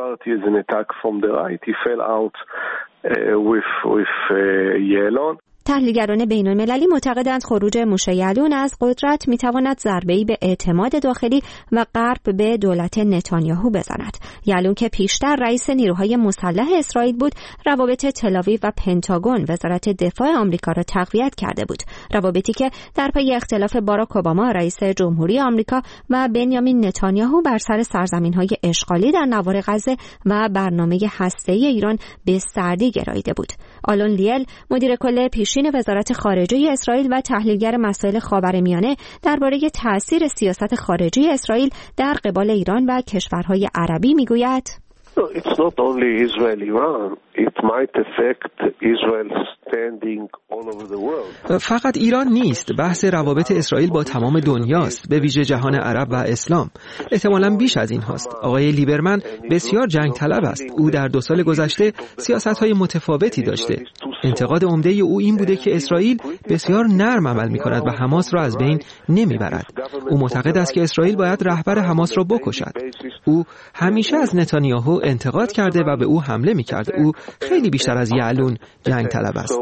تحلیلگران بین‌المللی معتقدند خروج موشه یعلون از قدرت میتواند ضربه‌ای به اعتماد داخلی و غرب به دولت نتانیاهو بزند. یعلون که پیشتر رئیس نیروهای مسلح اسرائیل بود، روابط تل‌آویو و پنتاگون وزارت دفاع آمریکا را تقویت کرده بود. روابطی که در پی اختلاف باراک اوباما رئیس جمهوری آمریکا و بنیامین نتانیاهو بر سر سرزمین‌های اشغالی در نوار غزه و برنامه هسته‌ای ایران به سردی گراییده بود. آلون لیل، مدیر کل پیشین وزارت خارجه اسرائیل و تحلیلگر مسائل خاورمیانه، درباره تأثیر سیاست خارجی اسرائیل در قبال ایران و کشورهای عربی میگوید: It's not only Israel-Iran. It might affect Israel's standing all over the world. فقط ایران نیست، بحث روابط اسرائیل با تمام دنیاست، به ویژه جهان عرب و اسلام. احتمالاً بیش از این هست. آقای لیبرمن بسیار جنگ طلب است. او در دو سال گذشته سیاست‌های متفاوتی داشته. انتقاد عمده او این بوده که اسرائیل بسیار نرم عمل می‌کند و حماس را از بین نمیبرد. او معتقد است که اسرائیل باید رهبر حماس را بکشد. او همیشه از نتانیاهو انتقاد کرده و به او حمله می‌کرد. او خیلی بیشتر از یعلون جنگ طلب است.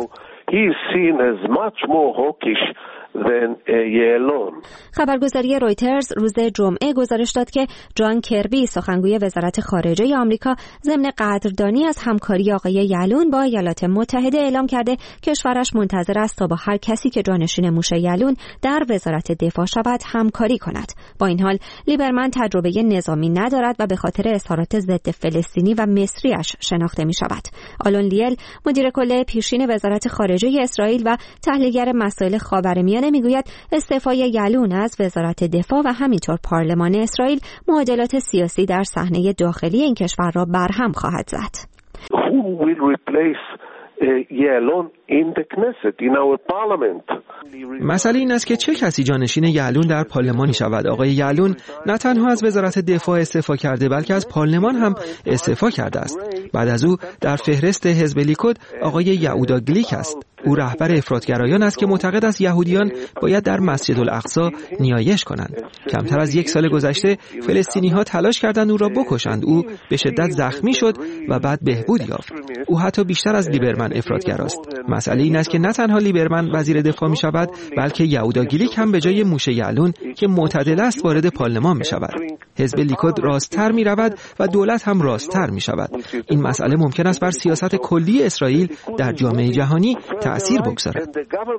خبرگزاری رویترز روز جمعه گزارش داد که جان کربی، سخنگوی وزارت خارجه آمریکا، ضمن قدردانی از همکاری آقای یعلون با ایالات متحده اعلام کرده کشورش منتظر است تا با هر کسی که جانشین موشه یعلون در وزارت دفاع شود همکاری کند. با این حال لیبرمن تجربه نظامی ندارد و به خاطر اظهارات ضد فلسطینی و مصریش شناخته می شود. آلون لیل، مدیر کل پیشین وزارت خارجه اسرائیل و تحلیلگر مسائل خاورمیانه، میگوید استعفای یعلون از وزارت دفاع و همینطور پارلمان اسرائیل معادلات سیاسی در صحنه داخلی این کشور را برهم خواهد زد. Who will replace یعلون in the Knesset, in our parliament? مسئله این است که چه کسی جانشین یعلون در پارلمانی شود. آقای یعلون نه تنها از وزارت دفاع استعفا کرده بلکه از پارلمان هم استعفا کرده است. بعد از او در فهرست حزب لیکود آقای یهودا گلیک است. او رهبر افراطگرایان است که معتقد است یهودیان باید در مسجد الاقصی نیایش کنند. کمتر از یک سال گذشته فلسطینی‌ها تلاش کردند او را بکشند. او به شدت زخمی شد و بعد بهبود یافت. او حتی بیشتر از لیبرمن افراطگراست. مسئله این است که نه تنها لیبرمن وزیر دفاع می شود بلکه یهودا گلیک هم به جای موشه یعلون که معتدل است وارد پارلمان می شود. حزب لیکود راست‌تر می رود و دولت هم راست‌تر می شود. این مسئله ممکن است بر سیاست کلی اسرائیل در جامعه جهانی تأثیر بگذارد.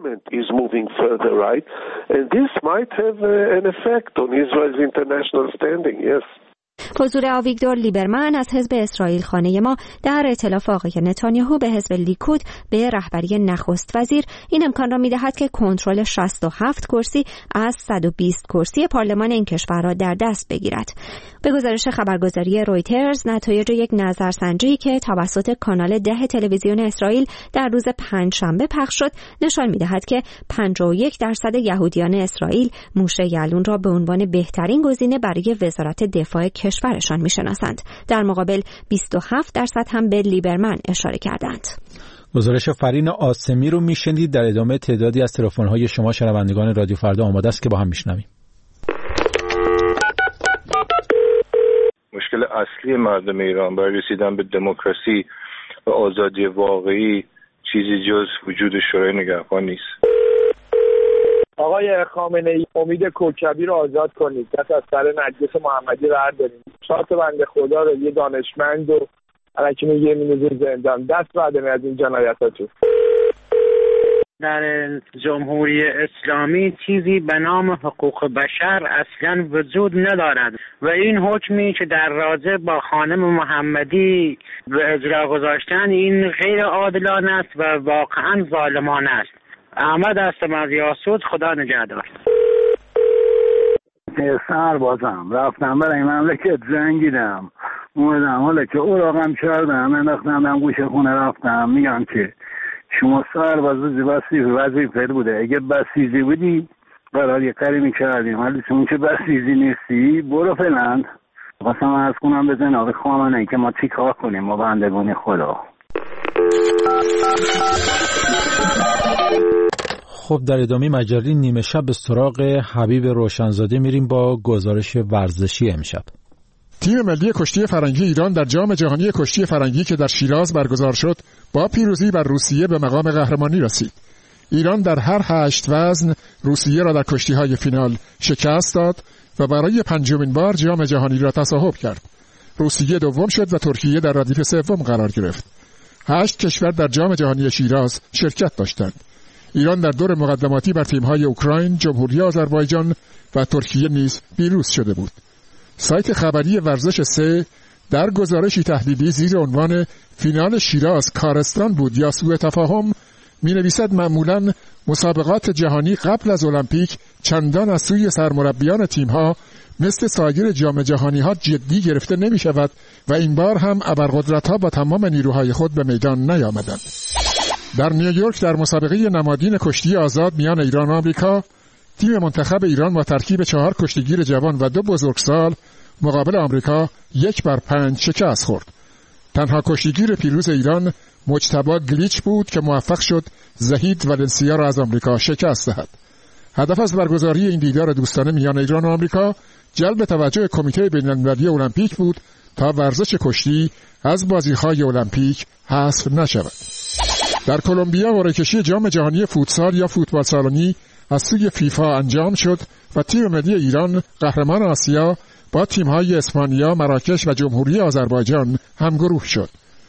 حضور آویگدور لیبرمن از حزب اسرائیل خانه ما در ائتلاف آقای نتانیاهو به حزب لیکود به رهبری نخست وزیر این امکان را می‌دهد که کنترل شصت و هفت کرسی از صد و بیست کرسی پارلمان این کشور را در دست بگیرد. به گزارش خبرگزاری رویترز، نتایج یک نظرسنجی که توسط کانال ده تلویزیون اسرائیل در روز پنجشنبه پخش شد نشان می‌دهد که پنجاه و یک درصد یهودیان اسرائیل موشه یعلون را به عنوان بهترین گزینه برای وزارت دفاع کشورشان میشناسند. در مقابل بیست و هفت درصد هم به لیبرمن اشاره کردند. گزارش فرین آسمی رو میشنید. در ادامه تعدادی از تلفن‌های شما شنوندگان رادیو فردا آماده است که با هم میشنویم. مشکل اصلی مردم ایران برای رسیدن به دموکراسی و آزادی واقعی چیزی جز وجود شورای نگهبان نیست. آقای خامنه‌ای، امید کوکبی رو آزاد کنید. دست از سر نرگس محمدی رو بردارید. شات بنده خدا رو یه دانشمند و الکی میگه می‌نوزه زندان. دست بعدمی از این جنایتاتو. در جمهوری اسلامی چیزی به نام حقوق بشر اصلا وجود ندارد و این حکمی که در رابطه با خانم محمدی به اجرا گذاشتن این غیر عادلانه است و واقعا ظالمانه است. احمد هستم از یاسود. خدا نگهدار. سربازم رفتم برای مملکت جنگیدم اومدم حالا که اوراقم کردم انداختم گوشه خونه رفتم میگم که شما سرباز بسیج وظیفه بوده، اگه بسیجی بودی قرار یه کاری میکردیم، ولی چون که بسیجی نیستی برو فلند. واسه من از کنم به جناب خامنه‌ای که ما چی کار کنیم ما بندگان خدا. خب در ادامه مجری نیمه شب به سراغ حبیب روشنزاده میریم با گزارش ورزشی امشب. تیم ملی کشتی فرنگی ایران در جام جهانی کشتی فرنگی که در شیراز برگزار شد با پیروزی بر روسیه به مقام قهرمانی رسید. ایران در هر هشت وزن روسیه را در کشتی‌های فینال شکست داد و برای پنجمین بار جام جهانی را تصاحب کرد. روسیه دوم شد و ترکیه در ردیف سوم قرار گرفت. هشت کشور در جام جهانی شیراز شرکت داشتند. ایران در دور مقدماتی بر تیم‌های اوکراین، جمهوری آذربایجان و ترکیه نیز پیروز شده بود. سایت خبری ورزش سه در گزارشی تحلیلی زیر عنوان فینال شیراز کارستان بود یا سوء تفاهم می‌نویسد معمولاً مسابقات جهانی قبل از المپیک چندان از سوی سرمربیان تیم‌ها مثل سایر جام جهانی‌ها جدی گرفته نمی‌شود و این بار هم ابرقدرت‌ها با تمام نیروهای خود به میدان نیامدند. در نیویورک در مسابقه نمادین کشتی آزاد میان ایران و آمریکا، تیم منتخب ایران با ترکیب چهار کشتیگیر جوان و دو بزرگسال مقابل آمریکا یک بر پنج شکست خورد. تنها کشتیگیر پیروز ایران مجتبی گلیچ بود که موفق شد زهید ولنسیا را از آمریکا شکست دهد. هدف از برگزاری این دیدار دوستانه میان ایران و آمریکا جلب توجه کمیته بین‌المللی المپیک بود تا ورزش کشتی از بازی‌های المپیک حذف نشود. در کلمبیا قرعه‌کشی جام جهانی فوتسال یا فوتبال سالونی از سوی فیفا انجام شد و تیم ملی ایران قهرمان آسیا با تیم‌های اسپانیا، مراکش و جمهوری آذربایجان همگروه شد.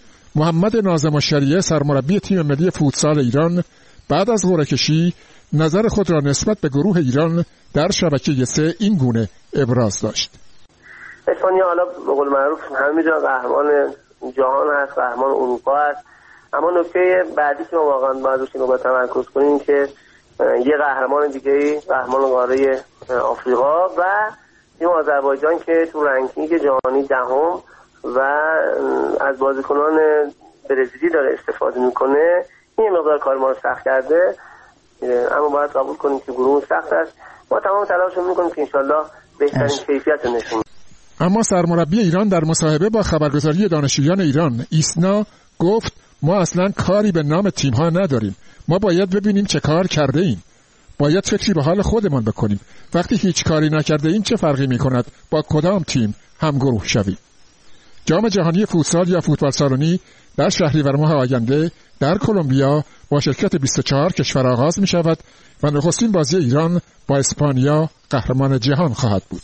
محمد ناظم الشریعه سرمربی تیم ملی فوتسال ایران بعد از قرعه‌کشی نظر خود را نسبت به گروه ایران در شبکه سه این گونه ابراز داشت. اسپانیا حالا به قول معروف همه جا قهرمان جهان هست، قهرمان اروپا هست، اما نکته بعدی که ما واقعا باید روش رو تمرکز کنیم که یه قهرمان دیگه قهرمان قاره آفریقا و تیم آذربایجان که تو رنکینگ جهانی دهم و از بازیکنان برزیلی داره استفاده میکنه. این مقدار کار ما رو سخت کرده، اما باید قبول کنیم که گروه سخت است. ما تمام تلاش رو میکنیم که انشالله بهترین کیفیت رو نشون. اما سرمربی ایران در مصاحبه با خبرگزاری دانشجویان ایران ایسنا گفت ما اصلا کاری به نام تیم‌ها نداریم. ما باید ببینیم چه کار کرده ایم. باید فکری به حال خودمان بکنیم. وقتی هیچ کاری نکرده ایم چه فرقی می‌کند با کدام تیم همگروه شویم. جام جهانی فوتسال یا فوتبال سالونی در شهریور ماه آینده در کلمبیا با شرکت بیست و چهار کشور آغاز می‌شود و نخستین بازی ایران با اسپانیا قهرمان جهان خواهد بود.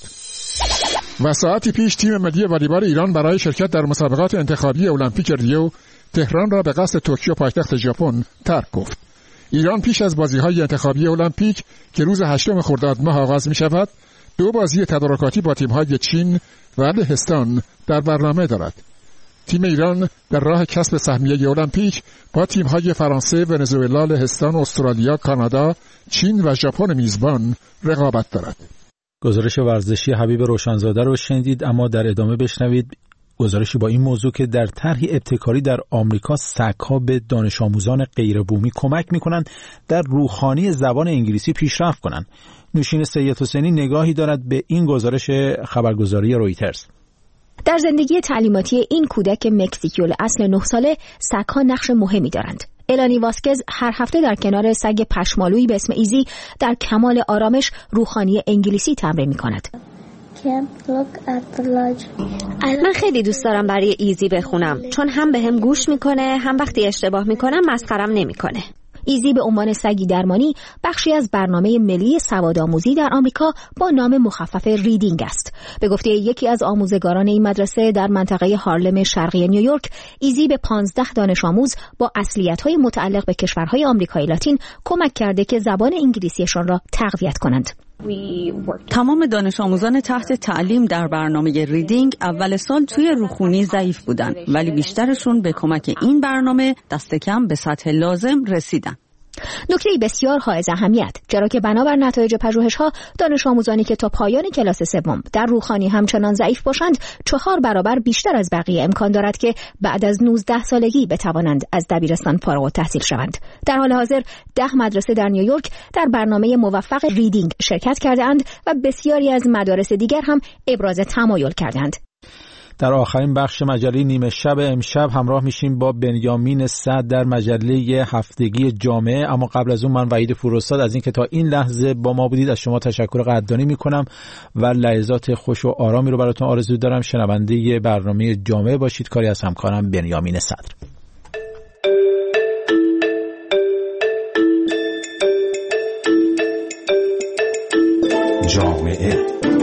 و ساعتی پیش تیم ملی والیبال ایران برای شرکت در مسابقات انتخابی المپیک ریو تهران را به قصد توکیو پایتخت ژاپن ترک گفت. ایران پیش از بازی‌های انتخابی المپیک که روز هشتم خرداد ماه آغاز می‌شود، دو بازی تدارکاتی با تیم‌های چین و لهستان در برنامه دارد. تیم ایران در راه کسب سهمیه المپیک با تیم‌های فرانسه، ونزوئلا، لهستان، استرالیا، کانادا، چین و ژاپن میزبان رقابت دارد. گزارش ورزشی حبیب روشنزاده رو شنیدید، اما در ادامه بشنوید گزارشی با این موضوع که در طرح ابتکاری در آمریکا سگ‌ها به دانش آموزان غیر بومی کمک می‌کنند در روحانی زبان انگلیسی پیشرفت کنند. نوشین سید حسینی نگاهی دارد به این گزارش خبرگزاری رویترز. در زندگی تعلیماتی این کودک مکزیکی الاصل نه ساله سگ‌ها نقش مهمی دارند. الانی واسکز هر هفته در کنار سگ پشمالویی به اسم ایزی در کمال آرامش روحانی انگلیسی تمرین می‌کند. من خیلی دوست دارم برای ایزی بخونم، چون هم به هم گوش میکنه، هم وقتی اشتباه میکنم مسخرم نمیکنه. ایزی به عنوان سگی درمانی بخشی از برنامه ملی سوادآموزی در آمریکا با نام مخفف ریدینگ است. به گفته یکی از آموزگاران این مدرسه در منطقه هارلم شرقی نیویورک، ایزی به پانزده دانش آموز با اصلیت‌های متعلق به کشورهای آمریکای لاتین کمک کرده که زبان انگلیسیشان را تقویت کنند. تمام دانش آموزان تحت تعلیم در برنامه ریدینگ اول سال توی روخونی ضعیف بودن، ولی بیشترشون به کمک این برنامه دست کم به سطح لازم رسیدن. نکته بسیار حائز اهمیت، چرا که بنابر نتایج پژوهش‌ها دانش آموزانی که تا پایان کلاس سوم در روخوانی همچنان ضعیف باشند چهار برابر بیشتر از بقیه امکان دارد که بعد از نوزده سالگی بتوانند از دبیرستان فارغ التحصیل شوند. در حال حاضر ده مدرسه در نیویورک در برنامه موفق ریدینگ شرکت کردند و بسیاری از مدارس دیگر هم ابراز تمایل کردند. در آخرین بخش مجله نیمه شب امشب همراه میشیم با بنیامین صدر در مجله هفتگی جامعه. اما قبل از اون من وحید فروستاد از این که تا این لحظه با ما بودید از شما تشکر قدردانی میکنم و لحظات خوش و آرامی رو براتون آرزو دارم. شنونده برنامه جامعه باشید. کاری از همکارم بنیامین صدر. جامعه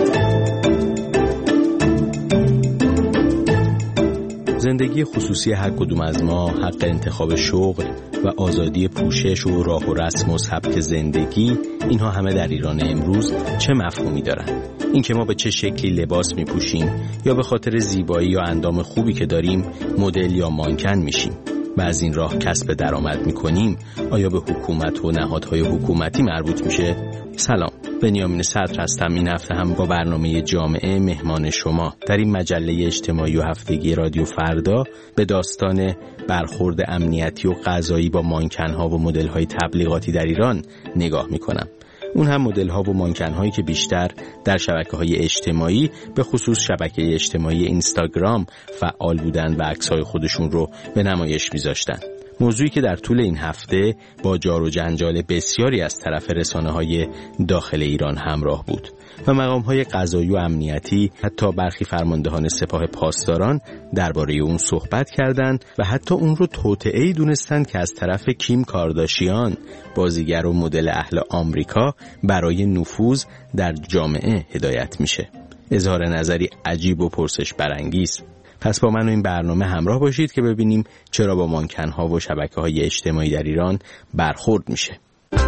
زندگی خصوصی هر کدوم از ما، حق انتخاب شغل و آزادی پوشش و راه و رسم و سبک زندگی، اینها همه در ایران امروز چه مفهومی دارن؟ اینکه ما به چه شکلی لباس میپوشیم یا به خاطر زیبایی یا اندام خوبی که داریم مدل یا مانکن میشیم و از این راه کسب درآمد میکنیم، آیا به حکومت و نهادهای حکومتی مربوط میشه؟ سلام، بنیامین صدر هستم. این هفته هم با برنامه جامعه مهمان شما. در این مجله اجتماعی و هفتگی رادیو فردا به داستان برخورد امنیتی و قضایی با مانکن‌ها و مدل‌های تبلیغاتی در ایران نگاه میکنم. اون هم مدل‌ها و مانکن‌هایی که بیشتر در شبکه‌های اجتماعی به خصوص شبکه اجتماعی اینستاگرام فعال بودن و عکس‌های خودشون رو به نمایش می‌ذاشتن. موضوعی که در طول این هفته با جار و جنجال بسیاری از طرف رسانه‌های داخل ایران همراه بود و مقام‌های قضایی و امنیتی، حتی برخی فرماندهان سپاه پاسداران درباره اون صحبت کردند و حتی اون رو توطئه‌ای دونستند که از طرف کیم کارداشیان، بازیگر و مدل اهل آمریکا، برای نفوذ در جامعه هدایت میشه. اظهار نظری عجیب و پرسش برانگیز. پس با من و این برنامه همراه باشید که ببینیم چرا با مانکن‌ها و شبکه‌های اجتماعی در ایران برخورد میشه.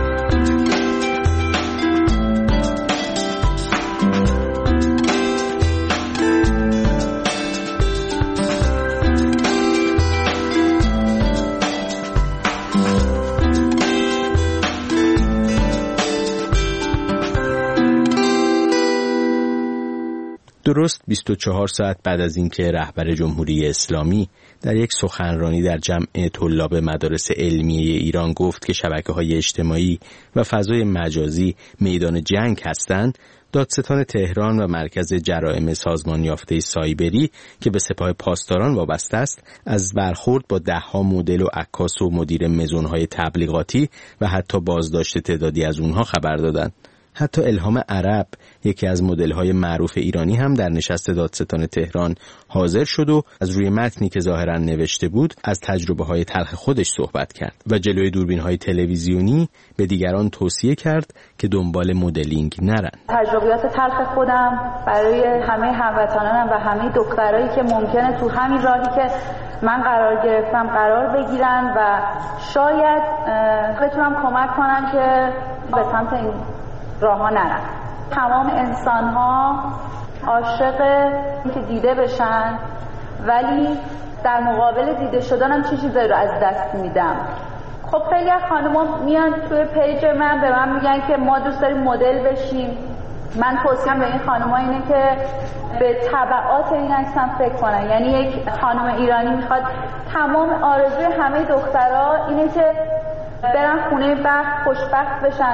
درست بیست و چهار ساعت بعد از اینکه رهبر جمهوری اسلامی در یک سخنرانی در جمع طلاب مدارس علمیه ایران گفت که شبکه‌های اجتماعی و فضای مجازی میدان جنگ هستند، دادستان تهران و مرکز جرائم سازمان یافته سایبری که به سپاه پاسداران وابسته است، از برخورد با ده‌ها مدل و عکاس و مدیر مزون‌های تبلیغاتی و حتی بازداشت تعدادی از اونها خبر دادند. حتی الهام عرب، یکی از مدل‌های معروف ایرانی، هم در نشست دادستان تهران حاضر شد و از روی متنی که ظاهراً نوشته بود از تجربه‌های تلخ خودش صحبت کرد و جلوی دوربین‌های تلویزیونی به دیگران توصیه کرد که دنبال مدلینگ نرن. تجربیات تلخ خودم برای همه هموطنانم و همه دخترایی که ممکنه تو همین راهی که من قرار گرفتم قرار بگیرن و شاید بتونم کمک کنم که به سمت این راه ها نرن. تمام انسان ها عاشق اینکه دیده بشن، ولی در مقابل دیده شدن هم چه چیزایی رو از دست میدم. خب خیلی از خانم‌ها میان توی پیج من به من میگن که ما دوست داریم مدل بشیم. من توصیه‌ام به این خانم‌ها اینه که به تبعات این عکس هم فکر کنن. یعنی یک خانم ایرانی میخواد، تمام آرزوی همه دخترها اینه که برن خونه بخت، خوشبخت بشن.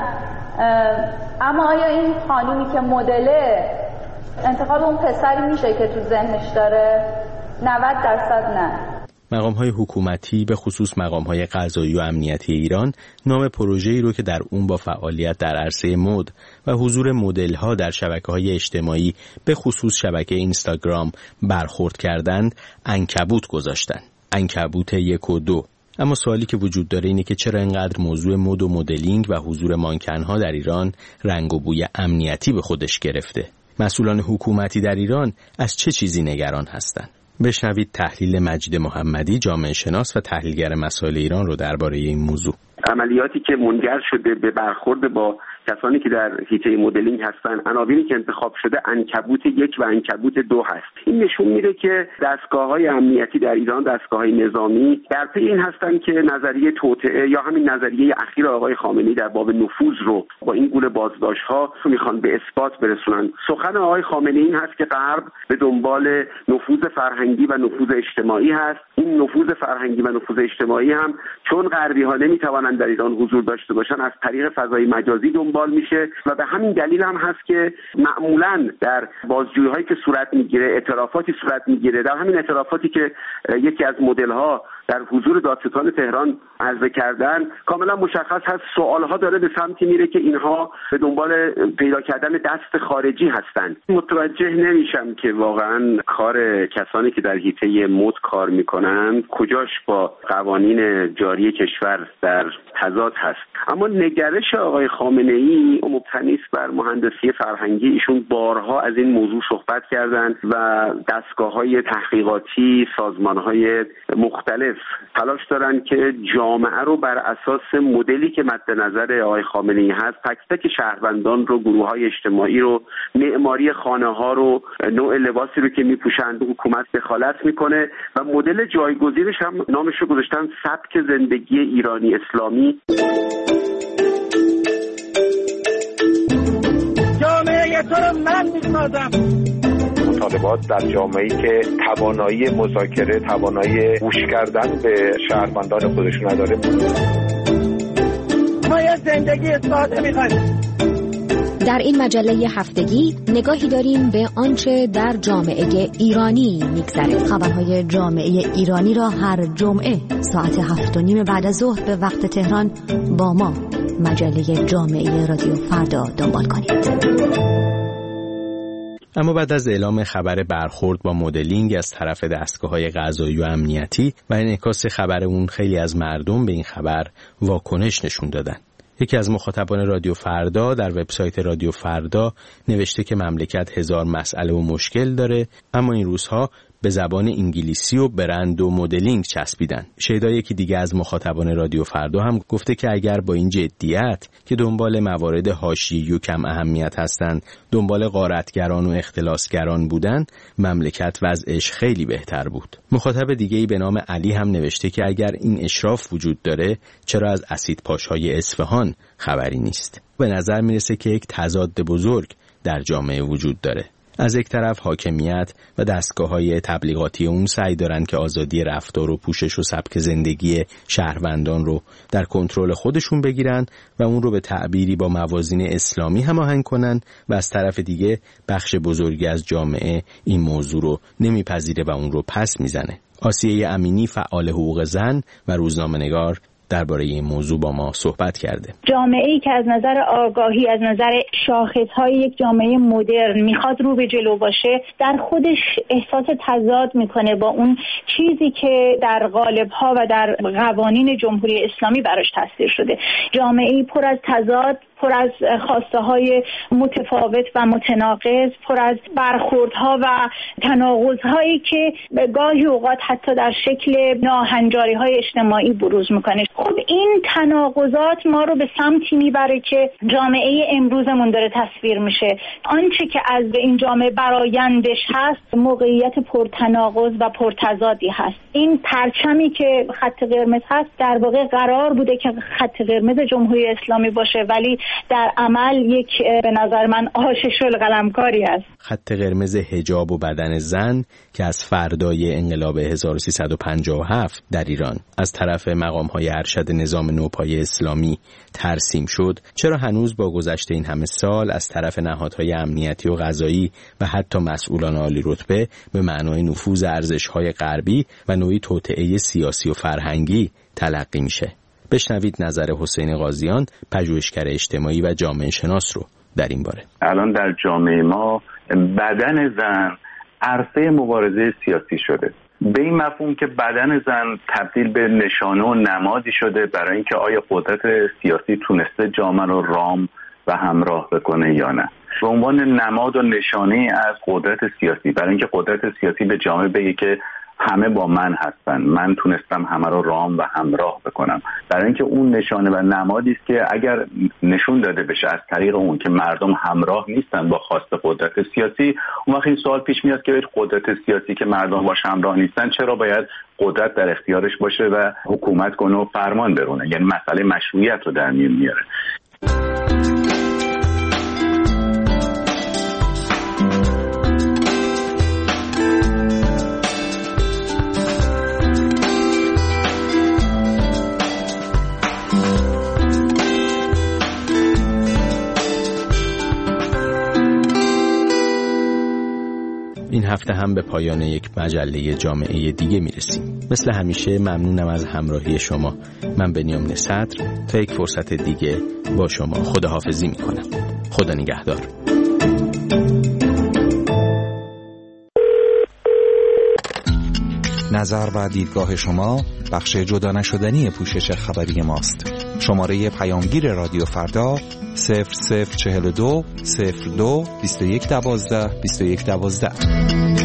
اما آیا این خانومی که مدله انتخاب اون پسری میشه که تو ذهنش داره؟ نود درصد نه. مقام‌های حکومتی به خصوص مقام‌های قضایی و امنیتی ایران نام پروژه‌ای رو که در اون با فعالیت در عرصه مد و حضور مدل‌ها در شبکه‌های اجتماعی به خصوص شبکه اینستاگرام برخورد کردند، عنکبوت گذاشتن. عنکبوت یک و دو. اما سوالی که وجود داره اینه که چرا اینقدر موضوع مد و مدلینگ و حضور مانکن‌ها در ایران رنگ و بوی امنیتی به خودش گرفته؟ مسئولان حکومتی در ایران از چه چیزی نگران هستند؟ بشنوید تحلیل مجید محمدی، جامعه شناس و تحلیلگر مسائل ایران رو درباره این موضوع. عملیاتی که منجر شده به برخورد با کسانی که در حیطه مدلینگ هستن، عناوینی که انتخاب شده عنکبوت یک و عنکبوت دو هست. این نشون میده که دستگاه‌های امنیتی در ایران، دستگاه‌های نظامی در پی این هستن که نظریه توطئه یا همین نظریه اخیر آقای خامنه‌ای در باب نفوذ رو با این گونه بازداشت‌ها میخوان به اثبات برسونن. سخن آقای خامنه‌ای این هست که غرب به دنبال نفوذ فرهنگی و نفوذ اجتماعی هست. این نفوذ فرهنگی و نفوذ اجتماعی هم چون غربی‌ها نمیتوانند در ایران حضور داشته باشن، از طریق فضای مجازی دنبال میشه و به همین دلیل هم هست که معمولاً در بازجویی‌هایی که صورت میگیره، اعترافاتی صورت میگیره، در همین اعترافاتی که یکی از مدل‌ها در حضور دادستان تهران عرضه کردن، کاملا مشخص هست سوالها داره به سمتی میره که اینها به دنبال پیدا کردن دست خارجی هستند. متوجه نمیشم که واقعا کار کسانی که در حیطه مد کار میکنن کجاش با قوانین جاری کشور در تضاد هست. اما نگرش آقای خامنه‌ای مبتنی است بر مهندسی فرهنگی. ایشون بارها از این موضوع صحبت کردند و دستگاه‌های تحقیقاتی، سازمان‌های مختلف تلاش دارن که جامعه رو بر اساس مدلی که مد نظر آقای خامنه‌ای هست، تک تک شهروندان رو، گروه‌های اجتماعی رو، معماری خانه‌ها رو، نوع لباسی رو که می‌پوشند حکومت دخالت میکنه و مدل جایگزینش هم نامش رو گذاشتن سبک زندگی ایرانی اسلامی. جامعه تو رو من می‌سازم. مطالبات در جامعه‌ای که توانایی مذاکره، توانایی گوش کردن به شهروندان خودشون نداره. ما یه زندگی ساده می‌خوایم. در این مجله هفتگی نگاهی داریم به آنچه در جامعه ایرانی می‌گذرد. خبرهای جامعه ایرانی را هر جمعه ساعت هفت و نیم بعد از ظهر به وقت تهران با ما مجله جامعه رادیو فردا دنبال کنید. اما بعد از اعلام خبر برخورد با مدلینگ از طرف دستگاه‌های قضایی و امنیتی و انعکاس خبر اون، خیلی از مردم به این خبر واکنش نشون دادن. یکی از مخاطبان رادیو فردا در وبسایت رادیو فردا نوشته که مملکت هزار مسئله و مشکل داره، اما این روزها به زبان انگلیسی و برند و مدلینگ چسبیدن. شیدا یکی دیگه از مخاطبان رادیو فردا هم گفته که اگر با این جدیت که دنبال موارد حاشیه‌ای و کم اهمیت هستن، دنبال غارتگران و اختلاسگران بودن، مملکت وضعش خیلی بهتر بود. مخاطب دیگه‌ای به نام علی هم نوشته که اگر این اشراف وجود داره، چرا از اسیدپاش‌های اصفهان خبری نیست؟ به نظر میرسه که یک تضاد بزرگ در جامعه وجود داره. از یک طرف حاکمیت و دستگاه‌های تبلیغاتی اون سعی دارن که آزادی رفتار و پوشش و سبک زندگی شهروندان رو در کنترل خودشون بگیرن و اون رو به تعبیری با موازین اسلامی هماهنگ کنن و از طرف دیگه بخش بزرگی از جامعه این موضوع رو نمیپذیره و اون رو پس میزنه. آسیه امینی، فعال حقوق زن و روزنامه‌نگار، درباره این موضوع با ما صحبت کرده. جامعه‌ای که از نظر آگاهی، از نظر شاخص‌های یک جامعه مدرن میخواد رو به جلو باشه، در خودش احساس تضاد میکنه با اون چیزی که در قالب‌ها و در قوانین جمهوری اسلامی براش تصدیق شده. جامعه‌ای پر از تضاد، پر از خواسته‌های متفاوت و متناقض، پر از برخوردها و تناقض‌هایی که گاهی اوقات حتی در شکل ناهنجاری‌های اجتماعی بروز میکنه. خب این تناقضات ما رو به سمتی میبره که جامعه امروزمون داره تصویر میشه. آنچه که از این جامعه برآیندش هست، موقعیت پرتناقض و پرتضادی هست. این پرچمی که خط قرمز هست در واقع قرار بوده که خط قرمز جمهوری اسلامی باشه، ولی در عمل یک به نظر من آشش القلمکاری است. خط قرمز حجاب و بدن زن که از فردای انقلاب هزار و سیصد و پنجاه و هفت در ایران از طرف مقام‌های ارشد نظام نوپای اسلامی ترسیم شد، چرا هنوز با گذشت این همه سال از طرف نهادهای امنیتی و قضایی و حتی مسئولان عالی رتبه به معنای نفوذ ارزش‌های غربی و نوعی توطئه سیاسی و فرهنگی تلقی میشه؟ بشنوید نظر حسین قاضیان، پژوهشگر اجتماعی و جامعه شناس رو در این باره. الان در جامعه ما بدن زن عرصه مبارزه سیاسی شده، به این مفهوم که بدن زن تبدیل به نشانه و نمادی شده برای اینکه آیا قدرت سیاسی تونسته جامعه رو رام و همراه بکنه یا نه. به عنوان نماد و نشانه از قدرت سیاسی، برای اینکه قدرت سیاسی به جامعه بگه که همه با من هستن، من تونستم همه رو رام و همراه بکنم. برای اینکه اون نشانه و نمادی است که اگر نشون داده بشه از طریق اون که مردم همراه نیستن با خواست قدرت سیاسی، اون وقت این سوال پیش میاد که قدرت سیاسی که مردم باش همراه نیستن چرا باید قدرت در اختیارش باشه و حکومت کنه و فرمان برونه؟ یعنی مسئله مشروعیت رو در میون میاره. این هفته هم به پایان یک مجله جامعه دیگه میرسیم. مثل همیشه ممنونم از همراهی شما. من بنیامین صدر تا یک فرصت دیگه با شما خداحافظی میکنم. خدا نگهدار. نظر و دیدگاه شما بخش جدا نشدنی پوشش خبری ماست. شماره پیامگیر رادیو فردا صفر صفر چهل و دو صفر دو بیست و یک دوازده بیست و یک دوازده.